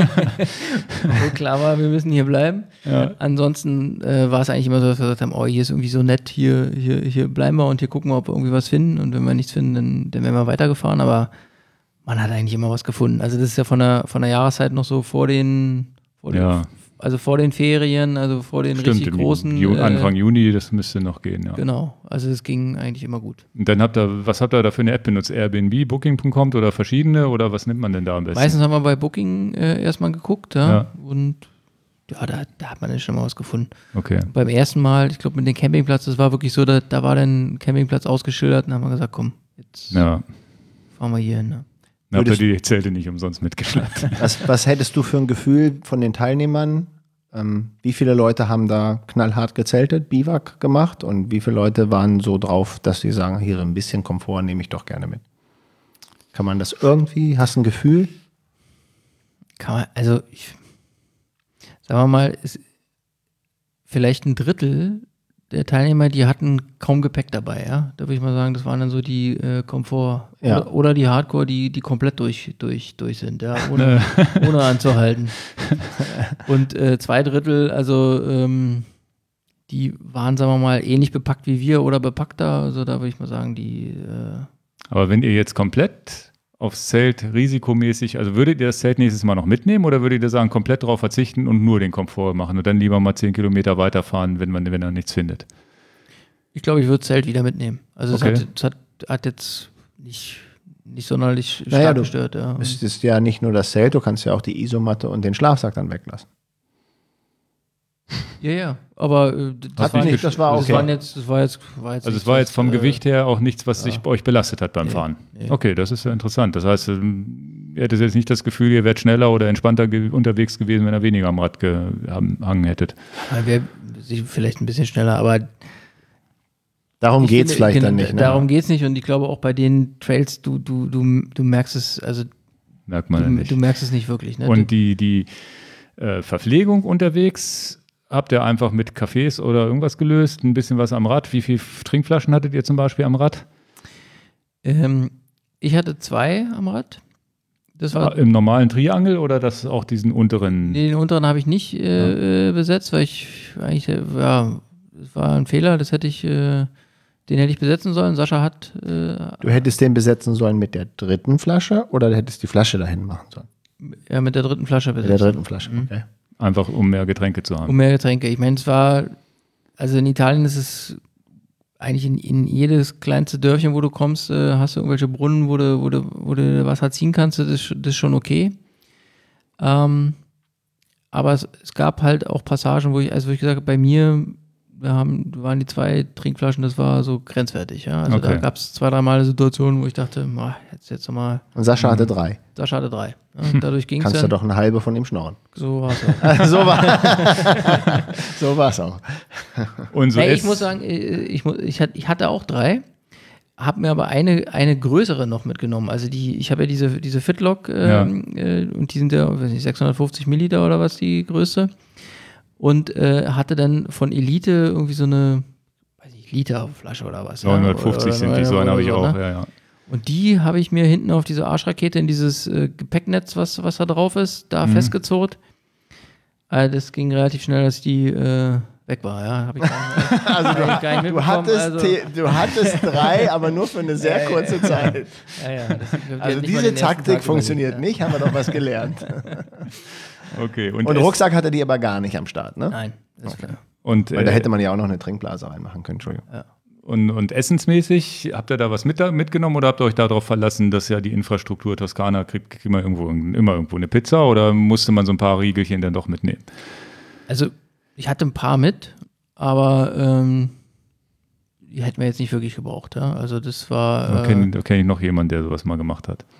wo klar war, wir müssen hier bleiben. Ja. Ansonsten äh, war es eigentlich immer so, dass wir gesagt haben, oh, hier ist irgendwie so nett, hier, hier, hier bleiben wir und hier gucken wir, ob wir irgendwie was finden. Und wenn wir nichts finden, dann, dann wären wir weitergefahren. Aber man hat eigentlich immer was gefunden. Also das ist ja von der, von der Jahreszeit noch so vor den, vor den Ja. also vor den Ferien, also vor den Stimmt, richtig im großen. Ju- äh, Anfang Juni, das müsste noch gehen, ja. Genau, also es ging eigentlich immer gut. Und dann habt ihr, was habt ihr da für eine App benutzt? Airbnb, Booking Punkt com oder verschiedene oder was nimmt man denn da am besten? Meistens haben wir bei Booking äh, erstmal geguckt, ja, Ja. und ja, da, da hat man ja schon mal was gefunden. Okay. Beim ersten Mal, ich glaube mit dem Campingplatz, das war wirklich so, da, da war dann Campingplatz ausgeschildert und dann haben wir gesagt, komm, jetzt Ja. fahren wir hier hin. Ne? Dann habt ihr Würdest- die Zelte nicht umsonst mitgeschleppt. Was, was hättest du für ein Gefühl von den Teilnehmern? Ähm, wie viele Leute haben da knallhart gezeltet, Biwak gemacht und wie viele Leute waren so drauf, dass sie sagen, hier ein bisschen Komfort nehme ich doch gerne mit? Kann man das irgendwie, hast du ein Gefühl? Kann man, also ich, sagen wir mal, ist vielleicht ein Drittel der Teilnehmer, die hatten kaum Gepäck dabei, ja. Da würde ich mal sagen, das waren dann so die äh, Komfort Ja. oder, oder die Hardcore, die, die komplett durch, durch, durch sind, ja, ohne, ohne anzuhalten. Und äh, zwei Drittel, also ähm, die waren, sagen wir mal, ähnlich bepackt wie wir oder bepackter. Also da würde ich mal sagen, die äh, Aber wenn ihr jetzt komplett aufs Zelt risikomäßig, also würdet ihr das Zelt nächstes Mal noch mitnehmen oder würdet ihr sagen, komplett darauf verzichten und nur den Komfort machen und dann lieber mal zehn Kilometer weiterfahren, wenn man wenn er nichts findet? ich glaube, ich würde das Zelt wieder mitnehmen. Also es Okay. hat, es hat, hat jetzt nicht, nicht sonderlich stark Naja, du gestört. Ja. Es ist ja nicht nur das Zelt, du kannst ja auch die Isomatte und den Schlafsack dann weglassen. ja, ja. Aber äh, das, Hat war nicht- nicht, das war das, okay. waren jetzt, das war jetzt, war jetzt Also nicht es war so, jetzt vom äh, Gewicht her auch nichts, was sich bei euch belastet hat beim Nee, Fahren. nee. Okay, das ist ja interessant. Das heißt, ähm, ihr hättet jetzt nicht das Gefühl, ihr wärt schneller oder entspannter ge- unterwegs gewesen, wenn ihr weniger am Rad gehangen hättet. Wäre vielleicht ein bisschen schneller, aber Darum ich geht es finde, vielleicht genau, dann nicht. Ne? Darum geht es nicht und ich glaube auch bei den Trails, du, du, du, du merkst es, also Merkt man ja du, nicht. du merkst es nicht wirklich. Ne? Und die, die äh, Verpflegung unterwegs, habt ihr einfach mit Cafés oder irgendwas gelöst? Ein bisschen was am Rad? Wie viele Trinkflaschen hattet ihr zum Beispiel am Rad? ähm, ich hatte zwei am Rad. Das war, Im normalen Triangel oder das auch diesen unteren? den unteren habe ich nicht äh, äh, besetzt, weil ich eigentlich, äh, ja, das war ein Fehler, das hätte ich, äh, den hätte ich besetzen sollen. Sascha hat, äh, Du hättest den besetzen sollen mit der dritten Flasche oder du hättest die Flasche dahin machen sollen? ja, mit der dritten Flasche Mit der besetzt. dritten Flasche, okay. Einfach um mehr Getränke zu haben. Um mehr Getränke. Ich meine, es war, also in Italien ist es eigentlich in, in jedes kleinste Dörfchen, wo du kommst, äh, hast du irgendwelche Brunnen, wo du, wo du, wo du Wasser ziehen kannst, das ist, das ist schon okay. Ähm, aber es, es gab halt auch Passagen, wo ich, also wo ich gesagt habe, bei mir, wir haben, waren die zwei Trinkflaschen, das war so grenzwertig, ja. Also Okay. da gab es zwei, dreimal Situationen, wo ich dachte, ah, jetzt jetzt nochmal. Und Sascha hatte drei. Sascha hatte drei. Ja, dadurch ging es Kannst du dann. doch eine halbe von ihm schnorren. So war es. so war so war's auch. Und so Hey, ist, ich muss sagen, ich, mu- ich, hatte- ich hatte auch drei, habe mir aber eine, eine größere noch mitgenommen. Also die, ich habe ja diese, diese Fitlock ähm, äh, und die sind ja, weiß nicht, sechshundertfünfzig Milliliter oder was die größte. Und äh, hatte dann von Elite irgendwie so eine, weiß nicht, Literflasche oder was. ja, neunhundertfünfzig oder, sind oder, die, so einen habe ich oder auch, ne? ja, ja. Und die habe ich mir hinten auf diese Arschrakete in dieses äh, Gepäcknetz, was, was da drauf ist, da Mhm. festgezurrt. Also das ging relativ schnell, dass die äh, weg war. Ja, habe ich gar nicht, Also hab du, ich gar nicht du, mitbekommen. hattest, also, The- du hattest drei, aber nur für eine sehr kurze Zeit. ja, ja, das, die hat Also nicht mal diese den ersten Taktik Tag funktioniert überlebt, nicht, haben wir doch was gelernt. Okay. Und es- Rucksack hatte die aber gar nicht am Start, ne? Ja. Nein, das ist klar. Und, Weil da äh, hätte man ja auch noch eine Trinkblase reinmachen können, Entschuldigung. und, und essensmäßig, habt ihr da was mit, mitgenommen oder habt ihr euch darauf verlassen, dass ja die Infrastruktur Toskana kriegt, kriegt man irgendwo, immer irgendwo eine Pizza oder musste man so ein paar Riegelchen dann doch mitnehmen? Also ich hatte ein paar mit, aber ähm, die hätten wir jetzt nicht wirklich gebraucht. Ja? Also das war... Da Äh, kenne kenn ich noch jemanden, der sowas mal gemacht hat.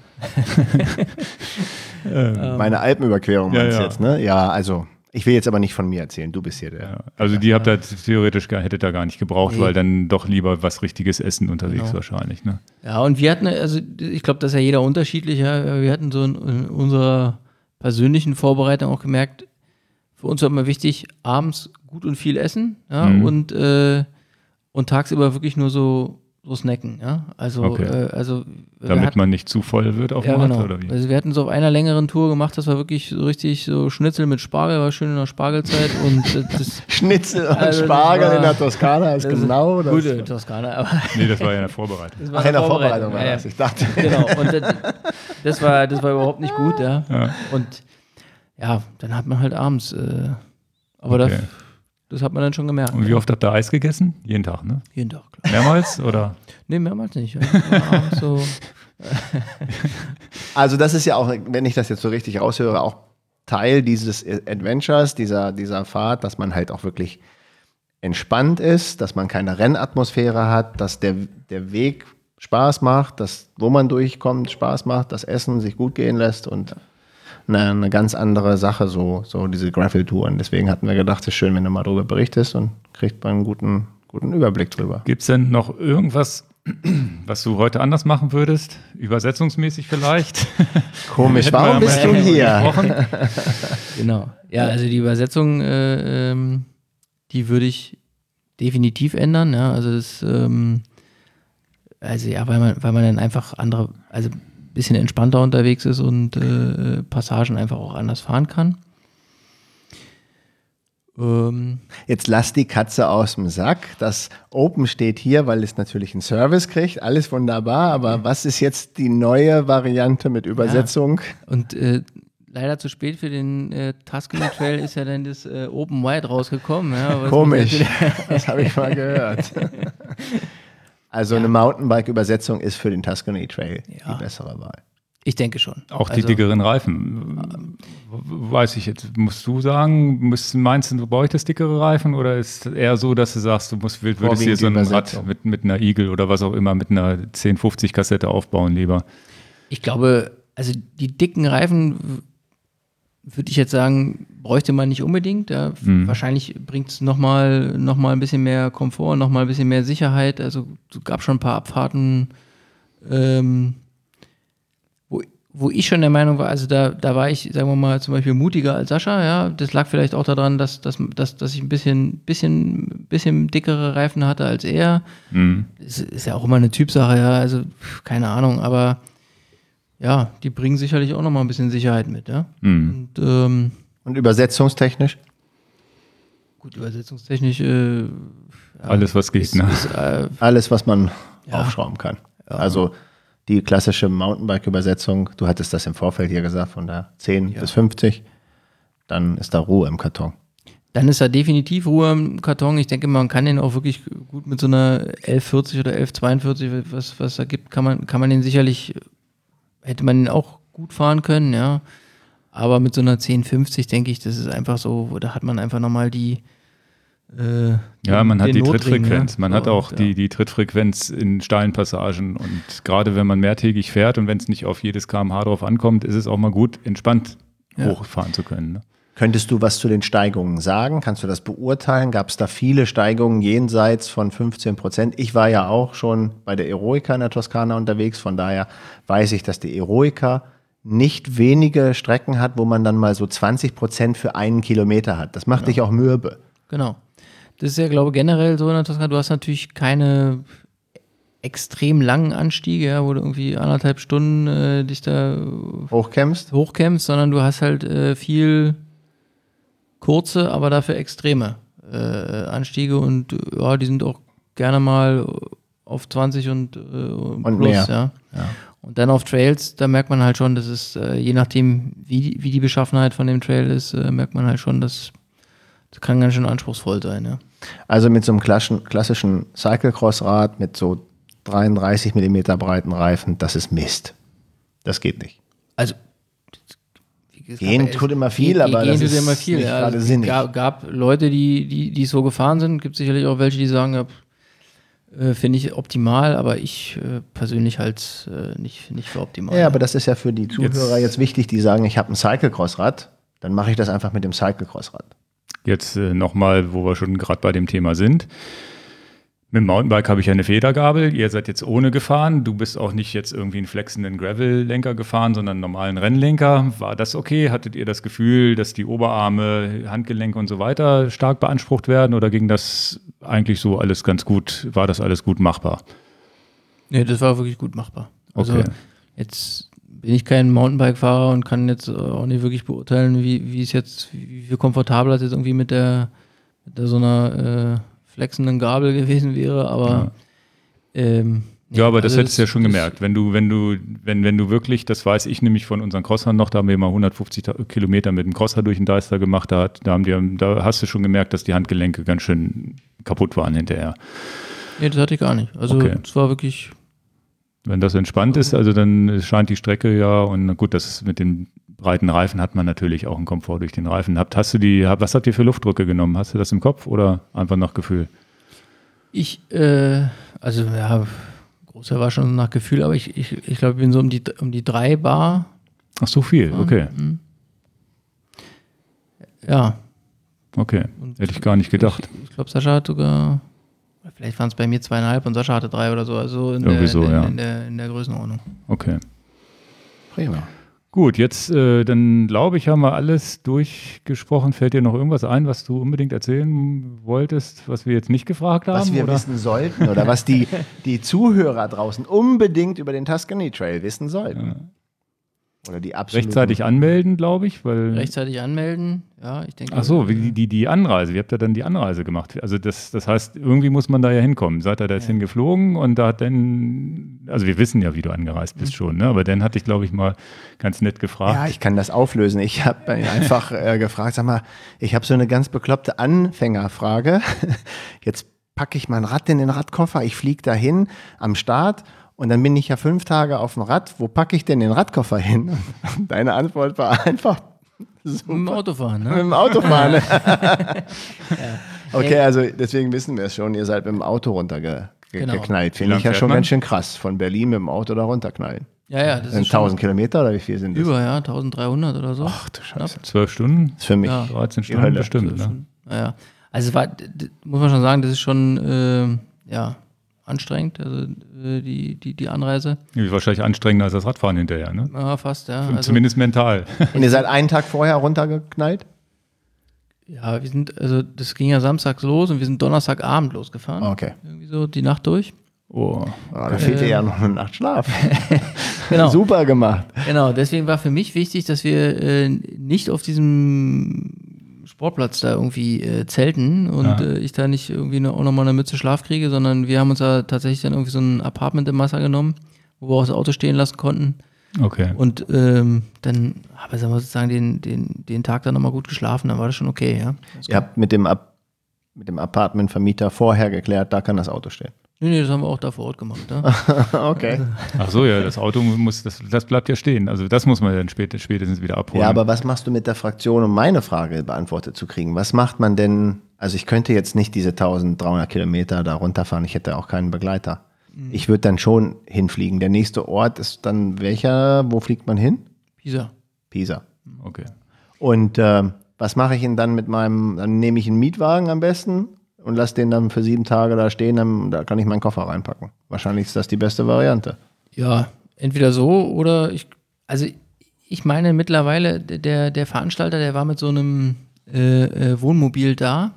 Meine Alpenüberquerung Ja, meinst du ja. jetzt, ne? Ja, also ich will jetzt aber nicht von mir erzählen, du bist hier der. Ja. Also die habt ihr theoretisch gar, hättet ihr gar nicht gebraucht, Nee. weil dann doch lieber was richtiges Essen unterwegs Genau. wahrscheinlich. Ne? Ja, und wir hatten, also ich glaube, das ist ja jeder unterschiedlich. Ja? Wir hatten so in, in unserer persönlichen Vorbereitung auch gemerkt, für uns war immer wichtig, abends gut und viel essen, ja? Mhm. und, äh, und tagsüber wirklich nur so, so snacken. Ja? Also, Okay. äh, also wir Damit hatten, man nicht zu voll wird auf ja, dem Markt, genau. oder wie? Also wir hatten so auf einer längeren Tour gemacht, das war wirklich so richtig so Schnitzel mit Spargel, war schön in der Spargelzeit und äh, das Schnitzel und Also das Spargel war- in der Toskana ist das genau das. gute Toskana, aber Nee, das war ja eine Vorbereitung. das war Ach, in eine der Vorbereitung war ja, ja. das. Ich dachte, Genau, und das, das, war, das war überhaupt nicht gut, ja. Ja. Und ja, dann hat man halt abends, äh, aber Okay. das, das hat man dann schon gemerkt. Und wie oft habt ihr Eis gegessen? Jeden Tag, ne? Jeden Tag, klar. Mehrmals oder? Nee, mehrmals nicht. Ja. Abends so, also das ist ja auch, wenn ich das jetzt so richtig raushöre, auch Teil dieses Adventures, dieser, dieser Fahrt, dass man halt auch wirklich entspannt ist, dass man keine Rennatmosphäre hat, dass der, der Weg Spaß macht, dass wo man durchkommt Spaß macht, das Essen sich gut gehen lässt und eine, eine ganz andere Sache, so, so diese Gravel-Touren. Deswegen hatten wir gedacht, es ist schön, wenn du mal darüber berichtest und kriegt man einen guten, guten Überblick drüber. Gibt es denn noch irgendwas, was du heute anders machen würdest? Übersetzungsmäßig vielleicht? Komisch, Hätten wir warum ja bist mal du hier? gesprochen. genau. Ja, also die Übersetzung, äh, ähm, die würde ich definitiv ändern. Ja, also das, ähm, also ja, weil man, weil man dann einfach andere, also ein bisschen entspannter unterwegs ist und äh, Passagen einfach auch anders fahren kann. Ähm, Jetzt lass die Katze aus dem Sack. Das Open steht hier, weil es natürlich einen Service kriegt. Alles wunderbar. Aber was ist jetzt die neue Variante mit Übersetzung? Und äh, leider zu spät für den äh, Tuscany Trail ist ja dann das äh, Open Wide rausgekommen. Ja, was Komisch. mich Das habe ich mal gehört. Also eine Mountainbike-Übersetzung ist für den Tuscany Trail Ja. die bessere Wahl. Ich denke schon. Auch die Also, dickeren Reifen. Weiß ich jetzt, musst du sagen, müsst, meinst du, du bräuchtest dickere Reifen oder ist es eher so, dass du sagst, du musst, würdest Vorwiegend hier so ein die Rad Übersetzung. mit, mit einer Eagle oder was auch immer, mit einer zehn fünfzig Kassette aufbauen lieber? Ich glaube, also die dicken Reifen würde ich jetzt sagen, bräuchte man nicht unbedingt. Ja. Mhm. Wahrscheinlich bringt es nochmal noch mal ein bisschen mehr Komfort, nochmal ein bisschen mehr Sicherheit. Also es gab schon ein paar Abfahrten, ähm, wo, wo ich schon der Meinung war, also da, da war ich, sagen wir mal, zum Beispiel mutiger als Sascha. Ja. Das lag vielleicht auch daran, dass, dass, dass, dass ich ein bisschen, bisschen, bisschen dickere Reifen hatte als er. Mhm. Es ist ja auch immer eine Typsache, ja. Also pf, keine Ahnung, aber ja, die bringen sicherlich auch nochmal ein bisschen Sicherheit mit, ja. Mhm. Und ähm, Und übersetzungstechnisch? gut, übersetzungstechnisch äh, ja, Alles, was geht, ist, ne? ist, äh, Alles, was man Ja. aufschrauben kann. Also die klassische Mountainbike-Übersetzung, du hattest das im Vorfeld hier gesagt, von der zehn Ja. bis fünfzig, dann ist da Ruhe im Karton. Dann ist da definitiv Ruhe im Karton. Ich denke, man kann den auch wirklich gut mit so einer elf vierzig oder elf zweiundvierzig, was, was da gibt, kann man, kann man den sicherlich, hätte man den auch gut fahren können, ja. Aber mit so einer zehn fünfzig denke ich, das ist einfach so, da hat man einfach nochmal die äh, Ja, man hat die Notring, Trittfrequenz. ne? Man so, hat auch ja. die, die Trittfrequenz in steilen Passagen. Und gerade wenn man mehrtägig fährt und wenn es nicht auf jedes Kilometer pro Stunde drauf ankommt, ist es auch mal gut, entspannt Ja. hochfahren zu können. Ne? Könntest du was zu den Steigungen sagen? Kannst du das beurteilen? Gab es da viele Steigungen jenseits von fünfzehn Prozent? Ich war ja auch schon bei der Eroica in der Toskana unterwegs, von daher weiß ich, dass die Eroica nicht wenige Strecken hat, wo man dann mal so zwanzig Prozent für einen Kilometer hat. Das macht dich auch mürbe. Genau. Das ist ja, glaube ich, generell so in der Toskana. Du hast natürlich keine extrem langen Anstiege, ja, wo du irgendwie anderthalb Stunden äh, dich da Hochkämpfst? hochkämpfst, sondern du hast halt äh, viel kurze, aber dafür extreme äh, Anstiege und äh, ja, die sind auch gerne mal auf zwanzig und, äh, und plus, mehr. Ja. ja. Und dann auf Trails, da merkt man halt schon, dass es, äh, je nachdem, wie, wie die Beschaffenheit von dem Trail ist, äh, merkt man halt schon, dass das kann ganz schön anspruchsvoll sein, ja. Also mit so einem klassischen, klassischen Cyclecross-Rad mit so dreiunddreißig Millimeter breiten Reifen, das ist Mist. Das geht nicht. Also wie gesagt, Gehen es- tut immer viel, gehen- aber gehen das tut ist immer viel. nicht Ja. gerade Also, sinnig. es gab, gab Leute, die, die, die so gefahren sind. Gibt sicherlich auch welche, die sagen, ja, äh, finde ich optimal, aber ich äh, persönlich halt äh, nicht, nicht für optimal. Ja, aber das ist ja für die Zuhörer jetzt, wichtig, die sagen, ich habe ein Cyclecross-Rad, dann mache ich das einfach mit dem Cyclecross-Rad. Jetzt äh, nochmal, wo wir schon gerade bei dem Thema sind. Mit dem Mountainbike habe ich ja eine Federgabel. Ihr seid jetzt ohne gefahren. Du bist auch nicht jetzt irgendwie einen flexenden Gravel-Lenker gefahren, sondern einen normalen Rennlenker. War das okay? Hattet ihr das Gefühl, dass die Oberarme, Handgelenke und so weiter stark beansprucht werden? Oder ging das eigentlich so alles ganz gut? War das alles gut machbar? Nee, das war wirklich gut machbar. Also Okay. jetzt bin ich kein Mountainbike-Fahrer und kann jetzt auch nicht wirklich beurteilen, wie, wie es jetzt, wie viel komfortabler es jetzt irgendwie mit der, mit der so einer äh, flexenden Gabel gewesen wäre, aber ähm, nee, Ja, aber das also hättest du ja schon das- gemerkt. Wenn du, wenn du, wenn, wenn du wirklich, das weiß ich nämlich von unseren Crossern noch, da haben wir mal hundertfünfzig Ta- Kilometer mit dem Crosser durch den Deister gemacht, da, hat, da, haben die, da hast du schon gemerkt, dass die Handgelenke ganz schön kaputt waren hinterher. Nee, das hatte ich gar nicht. Also Okay. es war wirklich, Wenn das entspannt ist, also dann scheint die Strecke ja, und na gut, das ist mit den breiten Reifen hat man natürlich auch einen Komfort durch den Reifen. Habt, hast du die, was habt ihr für Luftdrücke genommen? Hast du das im Kopf oder einfach nach Gefühl? ich, äh, also ja, großer war schon nach Gefühl, aber ich, ich, ich glaube, ich bin so um die, um die drei Bar. Ach, so viel, okay. Ja. Okay, Und hätte ich gar nicht gedacht. Ich, ich glaube, Sascha hat sogar, vielleicht waren es bei mir zweieinhalb und Sascha hatte drei oder so, also in, Irgendwie der, so, in, ja. in, der, in der Größenordnung. Okay. Prima. Gut, jetzt, äh, dann glaube ich, haben wir alles durchgesprochen. Fällt dir noch irgendwas ein, was du unbedingt erzählen wolltest, was wir jetzt nicht gefragt haben? Was wir oder? wissen sollten oder was die, die Zuhörer draußen unbedingt über den Tuscany Trail wissen sollten. Oder die absoluten. Rechtzeitig anmelden, glaube ich, weil. Rechtzeitig anmelden, ja, ich denke. Ach so, wie die, die, die Anreise. Wie habt ihr dann die Anreise gemacht? Also das, das heißt, irgendwie muss man da ja hinkommen. Seid ihr da jetzt Ja. hingeflogen und da hat dann, also wir wissen ja, wie du angereist bist schon, ne? Aber dann hatte ich, glaube ich, mal ganz nett gefragt. Ja, ich kann das auflösen. Ich habe ihn einfach äh, gefragt, sag mal, ich habe so eine ganz bekloppte Anfängerfrage. Jetzt packe ich mein Rad in den Radkoffer, ich fliege dahin am Start und dann bin ich ja fünf Tage auf dem Rad. Wo packe ich denn den Radkoffer hin? Und deine Antwort war einfach Mit dem Autofahren, mit ne? dem Auto fahren. Okay, also deswegen wissen wir es schon, ihr seid mit dem Auto runtergeknallt. Genau. Finde Wie lang ich ja fährt schon man? ganz schön krass, von Berlin mit dem Auto da runterknallen. Ja, ja, das Sind ist schon tausend Kilometer oder wie viel sind das? über, ja, dreizehnhundert oder so. Ach du Scheiße. Zwölf Stunden, Das ist für mich Ja. dreizehn die Stunden Hölle. bestimmt. Ne? Naja, also es war, d- d- muss man schon sagen, das ist schon, äh, ja, anstrengend, also äh, die, die, die Anreise. Ja, wahrscheinlich anstrengender als das Radfahren hinterher, ne? Ja, fast, ja. Also, Zumindest mental. Und ihr seid einen Tag vorher runtergeknallt? ja, wir sind, also das ging ja samstags los und wir sind Donnerstagabend losgefahren. Okay. Irgendwie so die Nacht durch. Oh. Ah, da fehlt dir ja noch eine Nacht Schlaf. Genau. Super gemacht. Genau, deswegen war für mich wichtig, dass wir äh, nicht auf diesem Sportplatz da irgendwie äh, zelten und Ja. äh, ich da nicht irgendwie ne, auch nochmal eine Mütze Schlaf kriege, sondern wir haben uns da tatsächlich dann irgendwie so ein Apartment im Wasser genommen, wo wir auch das Auto stehen lassen konnten. Okay. Und ähm, dann habe ich sozusagen den, den, den Tag dann nochmal gut geschlafen, dann war das schon okay, ja. Ihr habt mit dem, Ab- mit dem Apartmentvermieter vorher geklärt, da kann das Auto stehen. Nee, nee, das haben wir auch da vor Ort gemacht. Ja. Okay. Ach so, ja, das Auto muss, das, das bleibt ja stehen. Also das muss man dann spät, spätestens wieder abholen. Ja, aber was machst du mit der Fraktion, um meine Frage beantwortet zu kriegen? Was macht man denn, also ich könnte jetzt nicht diese dreizehnhundert Kilometer da runterfahren, ich hätte auch keinen Begleiter. Mhm. Ich würde dann schon hinfliegen. Der nächste Ort ist dann welcher, wo fliegt man hin? Pisa. Pisa. Okay. Und äh, was mache ich denn dann mit meinem, dann nehme ich einen Mietwagen am besten und lasse den dann für sieben Tage da stehen, dann, da kann ich meinen Koffer reinpacken. Wahrscheinlich ist das die beste Variante. Ja, entweder so oder ich, also ich meine mittlerweile, der, der Veranstalter, der war mit so einem äh, äh, Wohnmobil da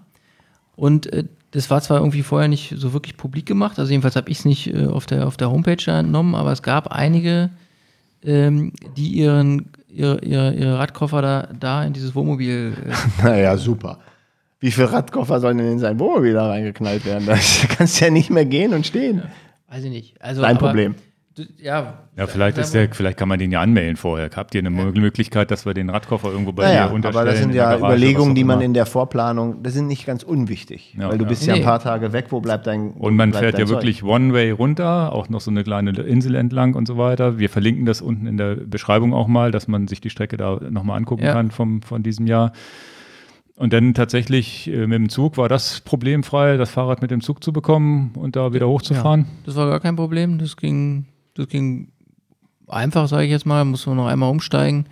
und äh, das war zwar irgendwie vorher nicht so wirklich publik gemacht, also jedenfalls habe ich es nicht äh, auf der, auf der Homepage entnommen, aber es gab einige, ähm, die ihren, ihre, ihre, ihre Radkoffer da, da in dieses Wohnmobil äh, Naja, super. Wie viele Radkoffer sollen denn in sein Wohnmobil da reingeknallt werden? Da kannst du ja nicht mehr gehen und stehen. weiß ich nicht. Also, Dein aber, Problem. du- Ja, Ja, vielleicht ist der, vielleicht kann man den ja anmelden vorher. Habt ihr eine Möglichkeit, dass wir den Radkoffer irgendwo bei Naja, dir unterstellen? aber das sind in der ja Garage, Überlegungen, was auch die man immer? in der Vorplanung, das sind nicht ganz unwichtig. Ja, weil du ja. bist ja Nee. ein paar Tage weg, wo bleibt dein Und man bleibt fährt dein ja Zeug? wirklich One-Way runter, auch noch so eine kleine Insel entlang und so weiter. Wir verlinken das unten in der Beschreibung auch mal, dass man sich die Strecke da nochmal angucken Ja. kann vom, von diesem Jahr. Und dann tatsächlich äh, mit dem Zug war das problemfrei, das Fahrrad mit dem Zug zu bekommen und da wieder hochzufahren. das war gar kein Problem. Das ging, das ging einfach, sage ich jetzt mal. Muss man noch einmal umsteigen.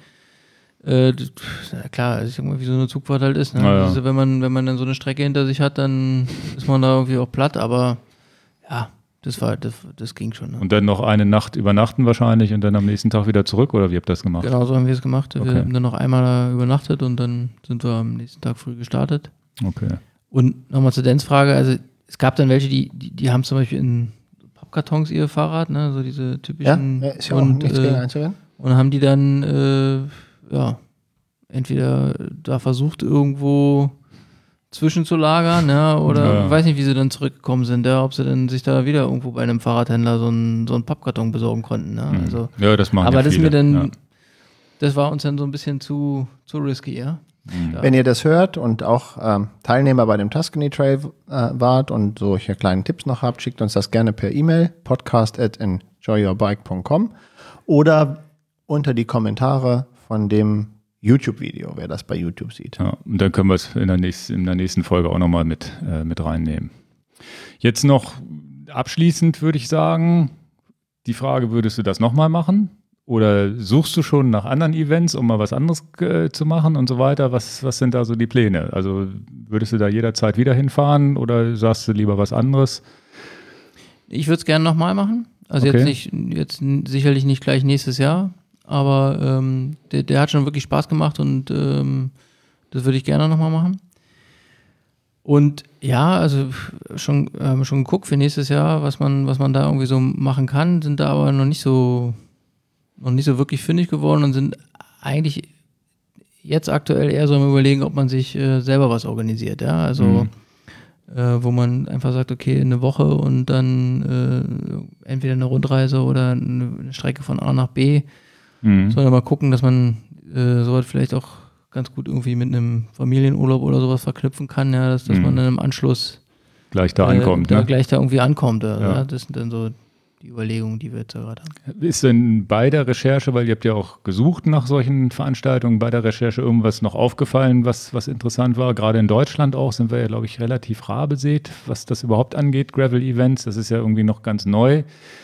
Äh, das, na klar, ist irgendwie wie so eine Zugfahrt halt ist. Ne? Ja, ja. Also wenn man, wenn man dann so eine Strecke hinter sich hat, dann ist man da irgendwie auch platt. Aber ja, das war, das, das ging schon. Ne? Und dann noch eine Nacht übernachten wahrscheinlich und dann am nächsten Tag wieder zurück, oder wie habt ihr das gemacht? Genau so haben wir es gemacht. Okay. Wir haben dann noch einmal da übernachtet und dann sind wir am nächsten Tag früh gestartet. Okay. Und nochmal zur Dance-Frage, also es gab dann welche, die, die, die haben zum Beispiel in Pappkartons ihr Fahrrad, ne, so diese Ja, typischen ja, ist ja auch und, nichts gegen äh, einzuwenden. und haben die dann äh, ja entweder da versucht irgendwo zwischenzulagern, ja, oder Ja, ja. weiß nicht, wie sie dann zurückgekommen sind, ja, ob sie dann sich da wieder irgendwo bei einem Fahrradhändler so einen, so einen Pappkarton besorgen konnten, ne? Mhm. Also, Ja, das machen aber ja das ist viele. mir dann, ja. das war uns dann so ein bisschen zu, zu risky, ja. Da- Wenn ihr das hört und auch ähm, Teilnehmer bei dem Tuscany Trail äh, wart und solche kleinen Tipps noch habt, schickt uns das gerne per E-Mail, podcast at enjoy your bike dot com oder unter die Kommentare von dem YouTube-Video, wer das bei YouTube sieht. Ja, und dann können wir es in der nächsten, in der nächsten Folge auch nochmal mit, äh, mit reinnehmen. Jetzt noch abschließend würde ich sagen, die Frage, würdest du das nochmal machen? Oder suchst du schon nach anderen Events, um mal was anderes äh, zu machen und so weiter? Was, was sind da so die Pläne? Also würdest du da jederzeit wieder hinfahren oder sagst du lieber was anderes? Ich würde es gerne nochmal machen. Also Okay. jetzt nicht, jetzt n- sicherlich nicht gleich nächstes Jahr, aber ähm, der, der hat schon wirklich Spaß gemacht und ähm, das würde ich gerne nochmal machen. Und ja, also schon, ähm, schon geguckt für nächstes Jahr, was man, was man da irgendwie so machen kann, sind da aber noch nicht so, noch nicht so wirklich fündig geworden und sind eigentlich jetzt aktuell eher so am Überlegen, ob man sich äh, selber was organisiert, ja, also Mhm. äh, wo man einfach sagt, okay, eine Woche und dann äh, entweder eine Rundreise oder eine, eine Strecke von A nach B, Mhm. sondern mal gucken, dass man äh, sowas vielleicht auch ganz gut irgendwie mit einem Familienurlaub oder sowas verknüpfen kann, ja, dass, dass Mhm. man dann im Anschluss Gleich da äh, ankommt. da Ne? gleich da irgendwie ankommt. Ja. Ja. Ja, das sind dann so die Überlegungen, die wir jetzt da gerade haben. Ist denn bei der Recherche, weil ihr habt ja auch gesucht nach solchen Veranstaltungen, bei der Recherche irgendwas noch aufgefallen, was, was interessant war? Gerade in Deutschland auch sind wir ja, glaube ich, relativ rar besät, was das überhaupt angeht, Gravel-Events. Das ist ja irgendwie noch ganz neu,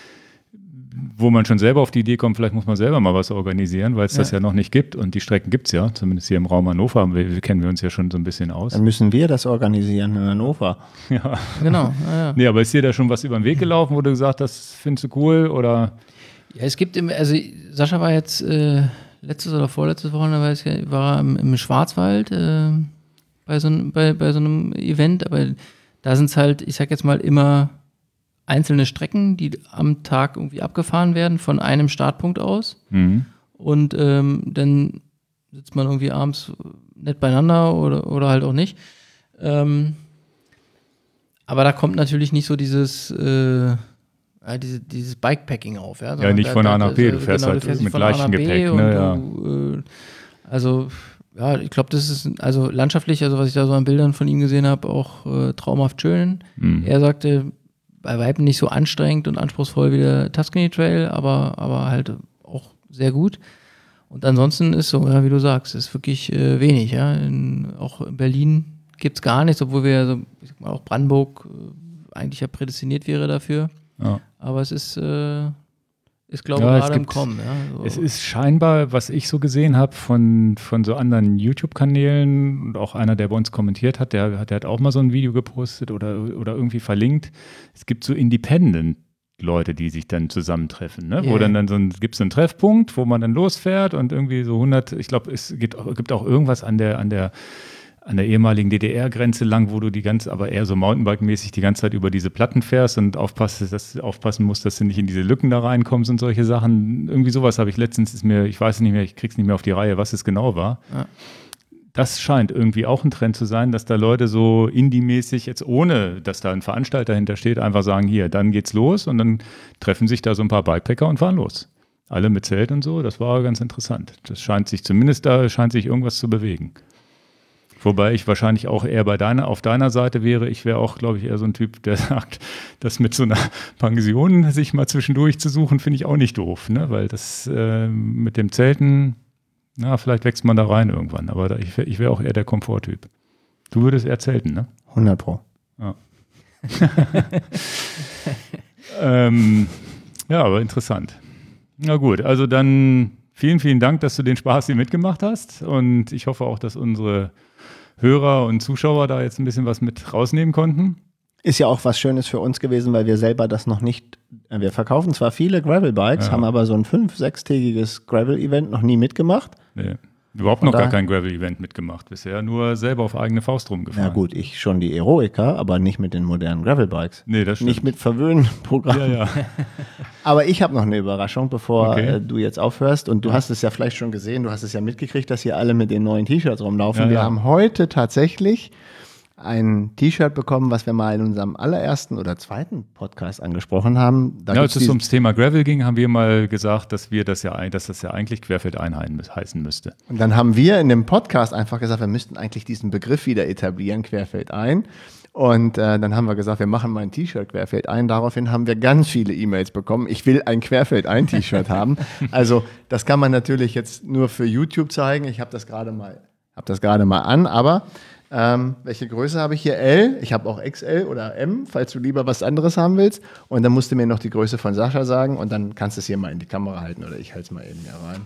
wo man schon selber auf die Idee kommt, vielleicht muss man selber mal was organisieren, weil es das Ja. ja noch nicht gibt. Und die Strecken gibt es ja, zumindest hier im Raum Hannover, wir, wir kennen wir uns ja schon so ein bisschen aus. Dann müssen wir das organisieren in Hannover. Ja. Genau, ja, ja. Nee, aber ist dir da schon was über den Weg gelaufen, wo du gesagt hast, das findest du cool oder? Ja, es gibt, im, also Sascha war jetzt äh, letztes oder vorletztes Wochenende, weiß ich, gar nicht, war er im, im Schwarzwald äh, bei, so, einem- bei, bei so einem Event, aber da sind es halt, ich sag jetzt mal, immer einzelne Strecken, die am Tag irgendwie abgefahren werden von einem Startpunkt aus Mhm. und ähm, dann sitzt man irgendwie abends nett beieinander oder, oder halt auch nicht. Ähm, aber da kommt natürlich nicht so dieses, äh, ja, diese, dieses Bikepacking auf. Ja, ja nicht da, von da, A nach B, du fährst genau, halt du fährst mit von A leichtem nach B Gepäck. und Ne, ja. du, äh, also, ja, ich glaube, das ist also landschaftlich, also was ich da so an Bildern von ihm gesehen habe, auch äh, traumhaft schön. Mhm. Er sagte, bei Weitem nicht so anstrengend und anspruchsvoll wie der Tuscany Trail, aber, aber halt auch sehr gut. Und ansonsten ist so, ja, wie du sagst, ist wirklich äh, wenig. Ja. In, auch in Berlin gibt es gar nichts, obwohl wir ja so, ich sag mal, auch Brandenburg äh, eigentlich ja prädestiniert wäre dafür. Ja. Aber es ist, äh, ist glaube ich, Ja, es gerade im gibt- Kommen. Ja, so. Es ist scheinbar, was ich so gesehen habe von, von so anderen YouTube-Kanälen und auch einer, der bei uns kommentiert hat, der, hat- der hat auch mal so ein Video gepostet oder, oder irgendwie verlinkt. Es gibt so Independent-Leute, die sich dann zusammentreffen, ne? Ja, Wo dann, ja. dann so ein, gibt es einen Treffpunkt, wo man dann losfährt und irgendwie so hundert, ich glaube, es gibt, auch- gibt auch irgendwas an der, an der an der ehemaligen D D R-Grenze lang, wo du die ganze, aber eher so Mountainbike-mäßig die ganze Zeit über diese Platten fährst und aufpasst, dass, aufpassen musst, dass du nicht in diese Lücken da reinkommst und solche Sachen. Irgendwie sowas habe ich letztens, ist mir, ich weiß nicht mehr, ich krieg's nicht mehr auf die Reihe, was es genau war. Ja. Das scheint irgendwie auch ein Trend zu sein, dass da Leute so Indie-mäßig, jetzt ohne, dass da ein Veranstalter hintersteht, einfach sagen, hier, dann geht's los und dann treffen sich da so ein paar Bikepacker und fahren los. Alle mit Zelt und so, das war ganz interessant. Das scheint sich, zumindest da scheint sich irgendwas zu bewegen. Wobei ich wahrscheinlich auch eher bei deiner, auf deiner Seite wäre. Ich wäre auch, glaube ich, eher so ein Typ, der sagt, das mit so einer Pension sich mal zwischendurch zu suchen, finde ich auch nicht doof, ne? Weil das äh, mit dem Zelten, na, vielleicht wächst man da rein irgendwann. Aber da, ich wäre ich wär auch eher der Komforttyp. Du würdest eher zelten, ne? hundert Pro. Ja. ähm, ja, aber interessant. Na gut, also dann vielen, vielen Dank, dass du den Spaß hier mitgemacht hast. Und ich hoffe auch, dass unsere Hörer und Zuschauer da jetzt ein bisschen was mit rausnehmen konnten. Ist ja auch was Schönes für uns gewesen, weil wir selber das noch nicht, äh, wir verkaufen zwar viele Gravel-Bikes, Ja. haben aber so ein fünf-, sechstägiges Gravel-Event noch nie mitgemacht. Nee, überhaupt Von noch gar daher- kein Gravel-Event mitgemacht bisher, nur selber auf eigene Faust rumgefahren. Na gut, ich schon die Eroica, aber nicht mit den modernen Gravel-Bikes. Nee, das stimmt. Nicht mit Verwöhnprogramm. Ja, ja. Aber ich habe noch eine Überraschung, bevor Okay. äh, du jetzt aufhörst. Und du hast es ja vielleicht schon gesehen, du hast es ja mitgekriegt, dass hier alle mit den neuen T-Shirts rumlaufen. Ja, wir ja. haben heute tatsächlich ein T-Shirt bekommen, was wir mal in unserem allerersten oder zweiten Podcast angesprochen haben. Da Ja, gibt's als es diesen- ums Thema Gravel ging, haben wir mal gesagt, dass wir das ja, ein- dass das ja eigentlich Querfeldein heißen müsste. Und dann haben wir in dem Podcast einfach gesagt, wir müssten eigentlich diesen Begriff wieder etablieren, querfeldein. Und äh, dann haben wir gesagt, wir machen mal ein T-Shirt querfeldein. Daraufhin haben wir ganz viele E-Mails bekommen. Ich will ein Querfeldein-T-Shirt haben. Also das kann man natürlich jetzt nur für YouTube zeigen. Ich habe das gerade mal, habe das gerade mal an. Aber ähm, welche Größe habe ich hier? L. Ich habe auch X L oder M, falls du lieber was anderes haben willst. Und dann musst du mir noch die Größe von Sascha sagen und dann kannst du es hier mal in die Kamera halten oder ich halte es mal eben hier rein.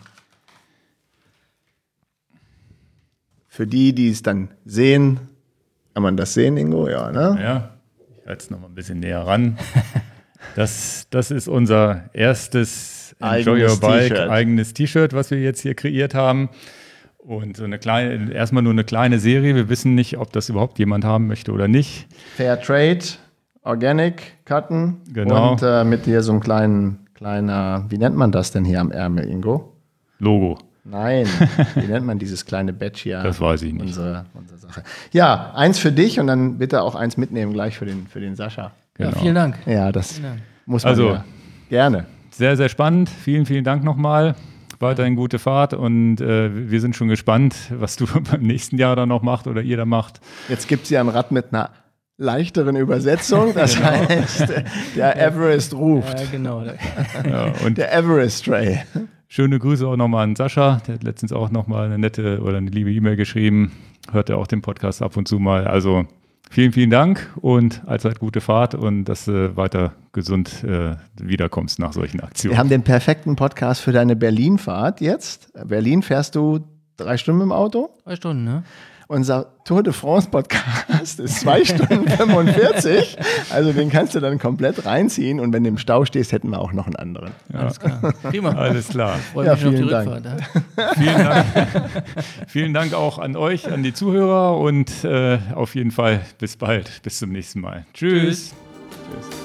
Für die, die es dann sehen, kann man das sehen, Ingo? Ja, ne? Ja, ich halte es noch mal ein bisschen näher ran. Das, das ist unser erstes Enjoy Eigenes Your Bike T-Shirt. eigenes T-Shirt, was wir jetzt hier kreiert haben. Und so eine kleine, erstmal nur eine kleine Serie. Wir wissen nicht, ob das überhaupt jemand haben möchte oder nicht. Fair Trade, Organic, Cotton. Genau. Und äh, mit hier so einem kleinen, kleiner, wie nennt man das denn hier am Ärmel, Ingo? Logo. Nein, wie nennt man dieses kleine Badge hier? Das weiß ich nicht. Unsere, unsere Sache. Ja, eins für dich und dann bitte auch eins mitnehmen gleich für den, für den Sascha. Genau. Ja, vielen Dank. Ja, das Vielen Dank. muss man Also- ja. Gerne. Sehr, sehr spannend. Vielen, vielen Dank nochmal. Weiterhin gute Fahrt und äh, wir sind schon gespannt, was du beim nächsten Jahr da noch macht oder ihr da macht. Jetzt gibt es ja ein Rad mit einer leichteren Übersetzung. Das heißt, der Everest ruft. Ja, genau. Ja, und Der Everest Trail. schöne Grüße auch nochmal an Sascha. Der hat letztens auch nochmal eine nette oder eine liebe E-Mail geschrieben. Hört er auch den Podcast ab und zu mal. Also vielen, vielen Dank und allzeit gute Fahrt und dass du weiter gesund äh, wiederkommst nach solchen Aktionen. Wir haben den perfekten Podcast für deine Berlin-Fahrt jetzt. Berlin fährst du drei Stunden im Auto. Drei Stunden, ne? Unser Tour de France Podcast ist zwei Stunden fünfundvierzig. Also den kannst du dann komplett reinziehen. Und wenn du im Stau stehst, hätten wir auch noch einen anderen. Alles klar. Prima. Alles klar. Freue Ja, mich schon auf die vielen Dank. Rückfahrt. Ja? Vielen Dank. Vielen Dank auch an euch, an die Zuhörer und äh, auf jeden Fall bis bald. Bis zum nächsten Mal. Tschüss. Tschüss. Tschüss.